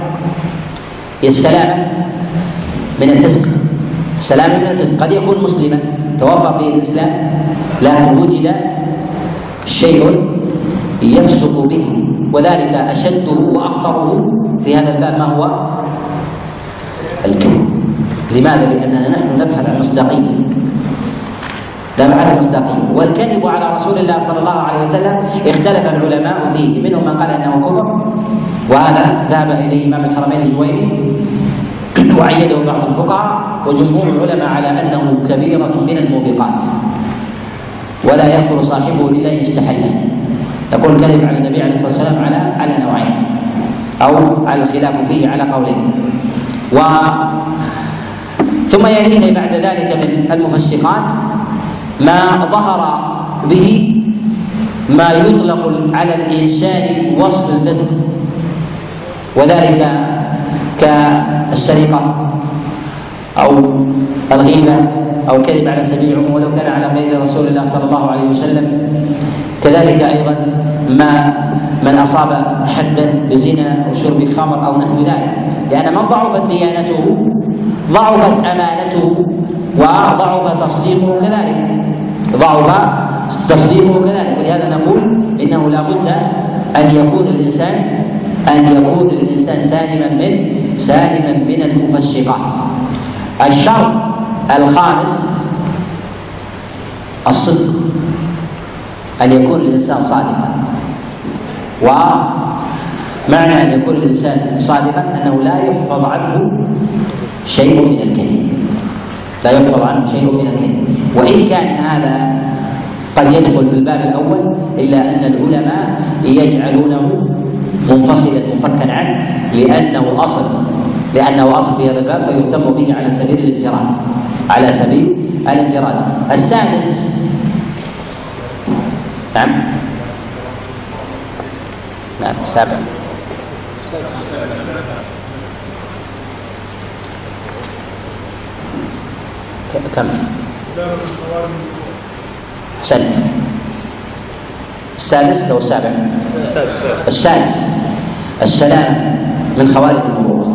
B: السلامة من الفسق. السلامة من الفسق قد يكون مسلما توفى في الإسلام لكن وجد شيء يفسق به، وذلك أشده وأخطره في هذا الباب ما هو الكذب. لماذا؟ لأننا نحن نبحث عن مصداقية نبحث عن مصداقية، والكذب على رسول الله صلى الله عليه وسلم اختلف العلماء فيه، منهم من قال أنه كفر، وهذا ذهب إليه إمام الحرمين الجويني وعيده بعض الفقهاء، وجمهور العلماء على أنه كبيرة من الموبقات ولا يكفر صاحبه إلا إن استحل. يقول الكذب على النبي عليه الصلاة والسلام على على نوعين أو على الخلاف فيه على قولين. و ثم يليه بعد ذلك من المفسقات ما ظهر به ما يطلق على الإنسان وصف الفسق، وذلك كالسرقة أو الغيبة أو الكذب على سبيل العموم ولو كان على غير رسول الله صلى الله عليه وسلم. كذلك أيضا ما من أصاب حدا بزنا أو شرب خمر أو نحو ذلك، لأن من ضعفت ديانته ضعفت أمانته وضعف تصديقه كذلك ضعف تصديقه كذلك. ولهذا نقول إنه لا بد أن يكون الإنسان أن يكون الإنسان سالما من سالما من المفسقات. الشرط الخامس الصدق أن يكون الإنسان صادقا، ومعنى أن يكون الإنسان صادقا أنه لا يحفظ عنه شيء من الكذب، لا يحفظ عنه شيء من الكذب، وإن كان هذا قد يدخل في الباب الأول إلا أن العلماء يجعلونه منفصلا مفكا عنه لأنه أصل لأنه أصل في هذا الباب فيهتم به على سبيل الانفراد على سبيل الانفراد. السادس نعم نعم السابع كم أحسنت. السادس أو السابع؟ السادس السلام من خوارم المروءة.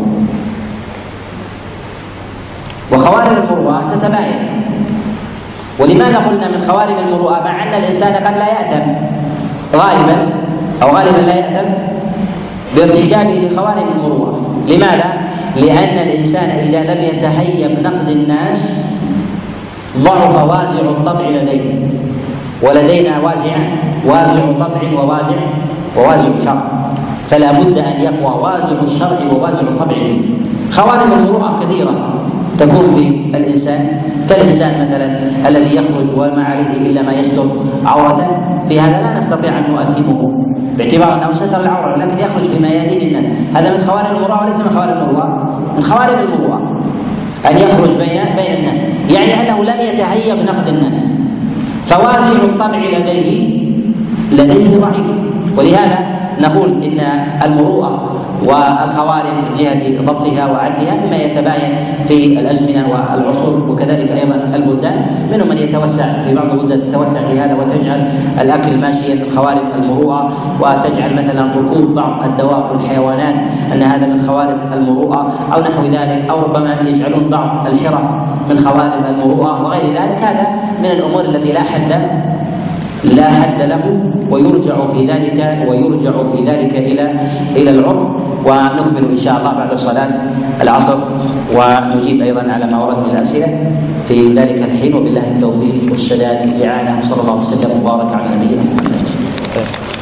B: وخوارم المروءة تتباين. ولماذا قلنا من خوارم المروءة مع أن الإنسان قد لا يأثم غالبا أو غالبا لا يأثم بارتكابه لخوارم المروءة؟ لماذا؟ لأن الإنسان إذا لم يتهيب نقد الناس ضعف وازع الطبع لديه، ولدينا وازع وازع طبع ووازع ووازع شرع، فلا بد أن يقوى وازع الشرع ووازع الطبع فيه. خوارم المروءة كثيرة تكون في الإنسان، كالإنسان مثلا الذي يخرج وما عليه إلا ما يستر عورة، في هذا لا نستطيع أن نؤثمه باعتبار أنه ستر العورة، لكن يخرج في ميادين الناس، هذا من خوارم المروءة وليس من خوارم المروءة. من خوارم المروءة أن يخرج بين بين الناس، يعني أنه لم يتهيب نقد الناس، فوازع الطبع لديه لديه ضعيف. ولهذا نقول إن المروءة والخوارم من جهة ضبطها وعدها مما يتباين في الأزمنة والعصور، وكذلك أيضا البلدان. منهم من يتوسع في بعض البلدان تتوسع في هذا وتجعل الأكل ماشيا من خوارم المروءة، وتجعل مثلا ركوب بعض الدواب والحيوانات أن هذا من خوارم المروءة أو نحو ذلك، أو ربما يجعلون بعض الحرف من خوارم المروءة وغير ذلك. هذا من الأمور التي لا حد لا حد له، ويرجع في ذلك ويرجع في ذلك إلى إلى العرف. ونكمل إن شاء الله بعد صلاة العصر، ونجيب أيضا على ما ورد من الأسئلة في ذلك الحين. وبالله التوفيق والسداد والإعانة، وصلى الله وسلم وبارك على نبينا محمد.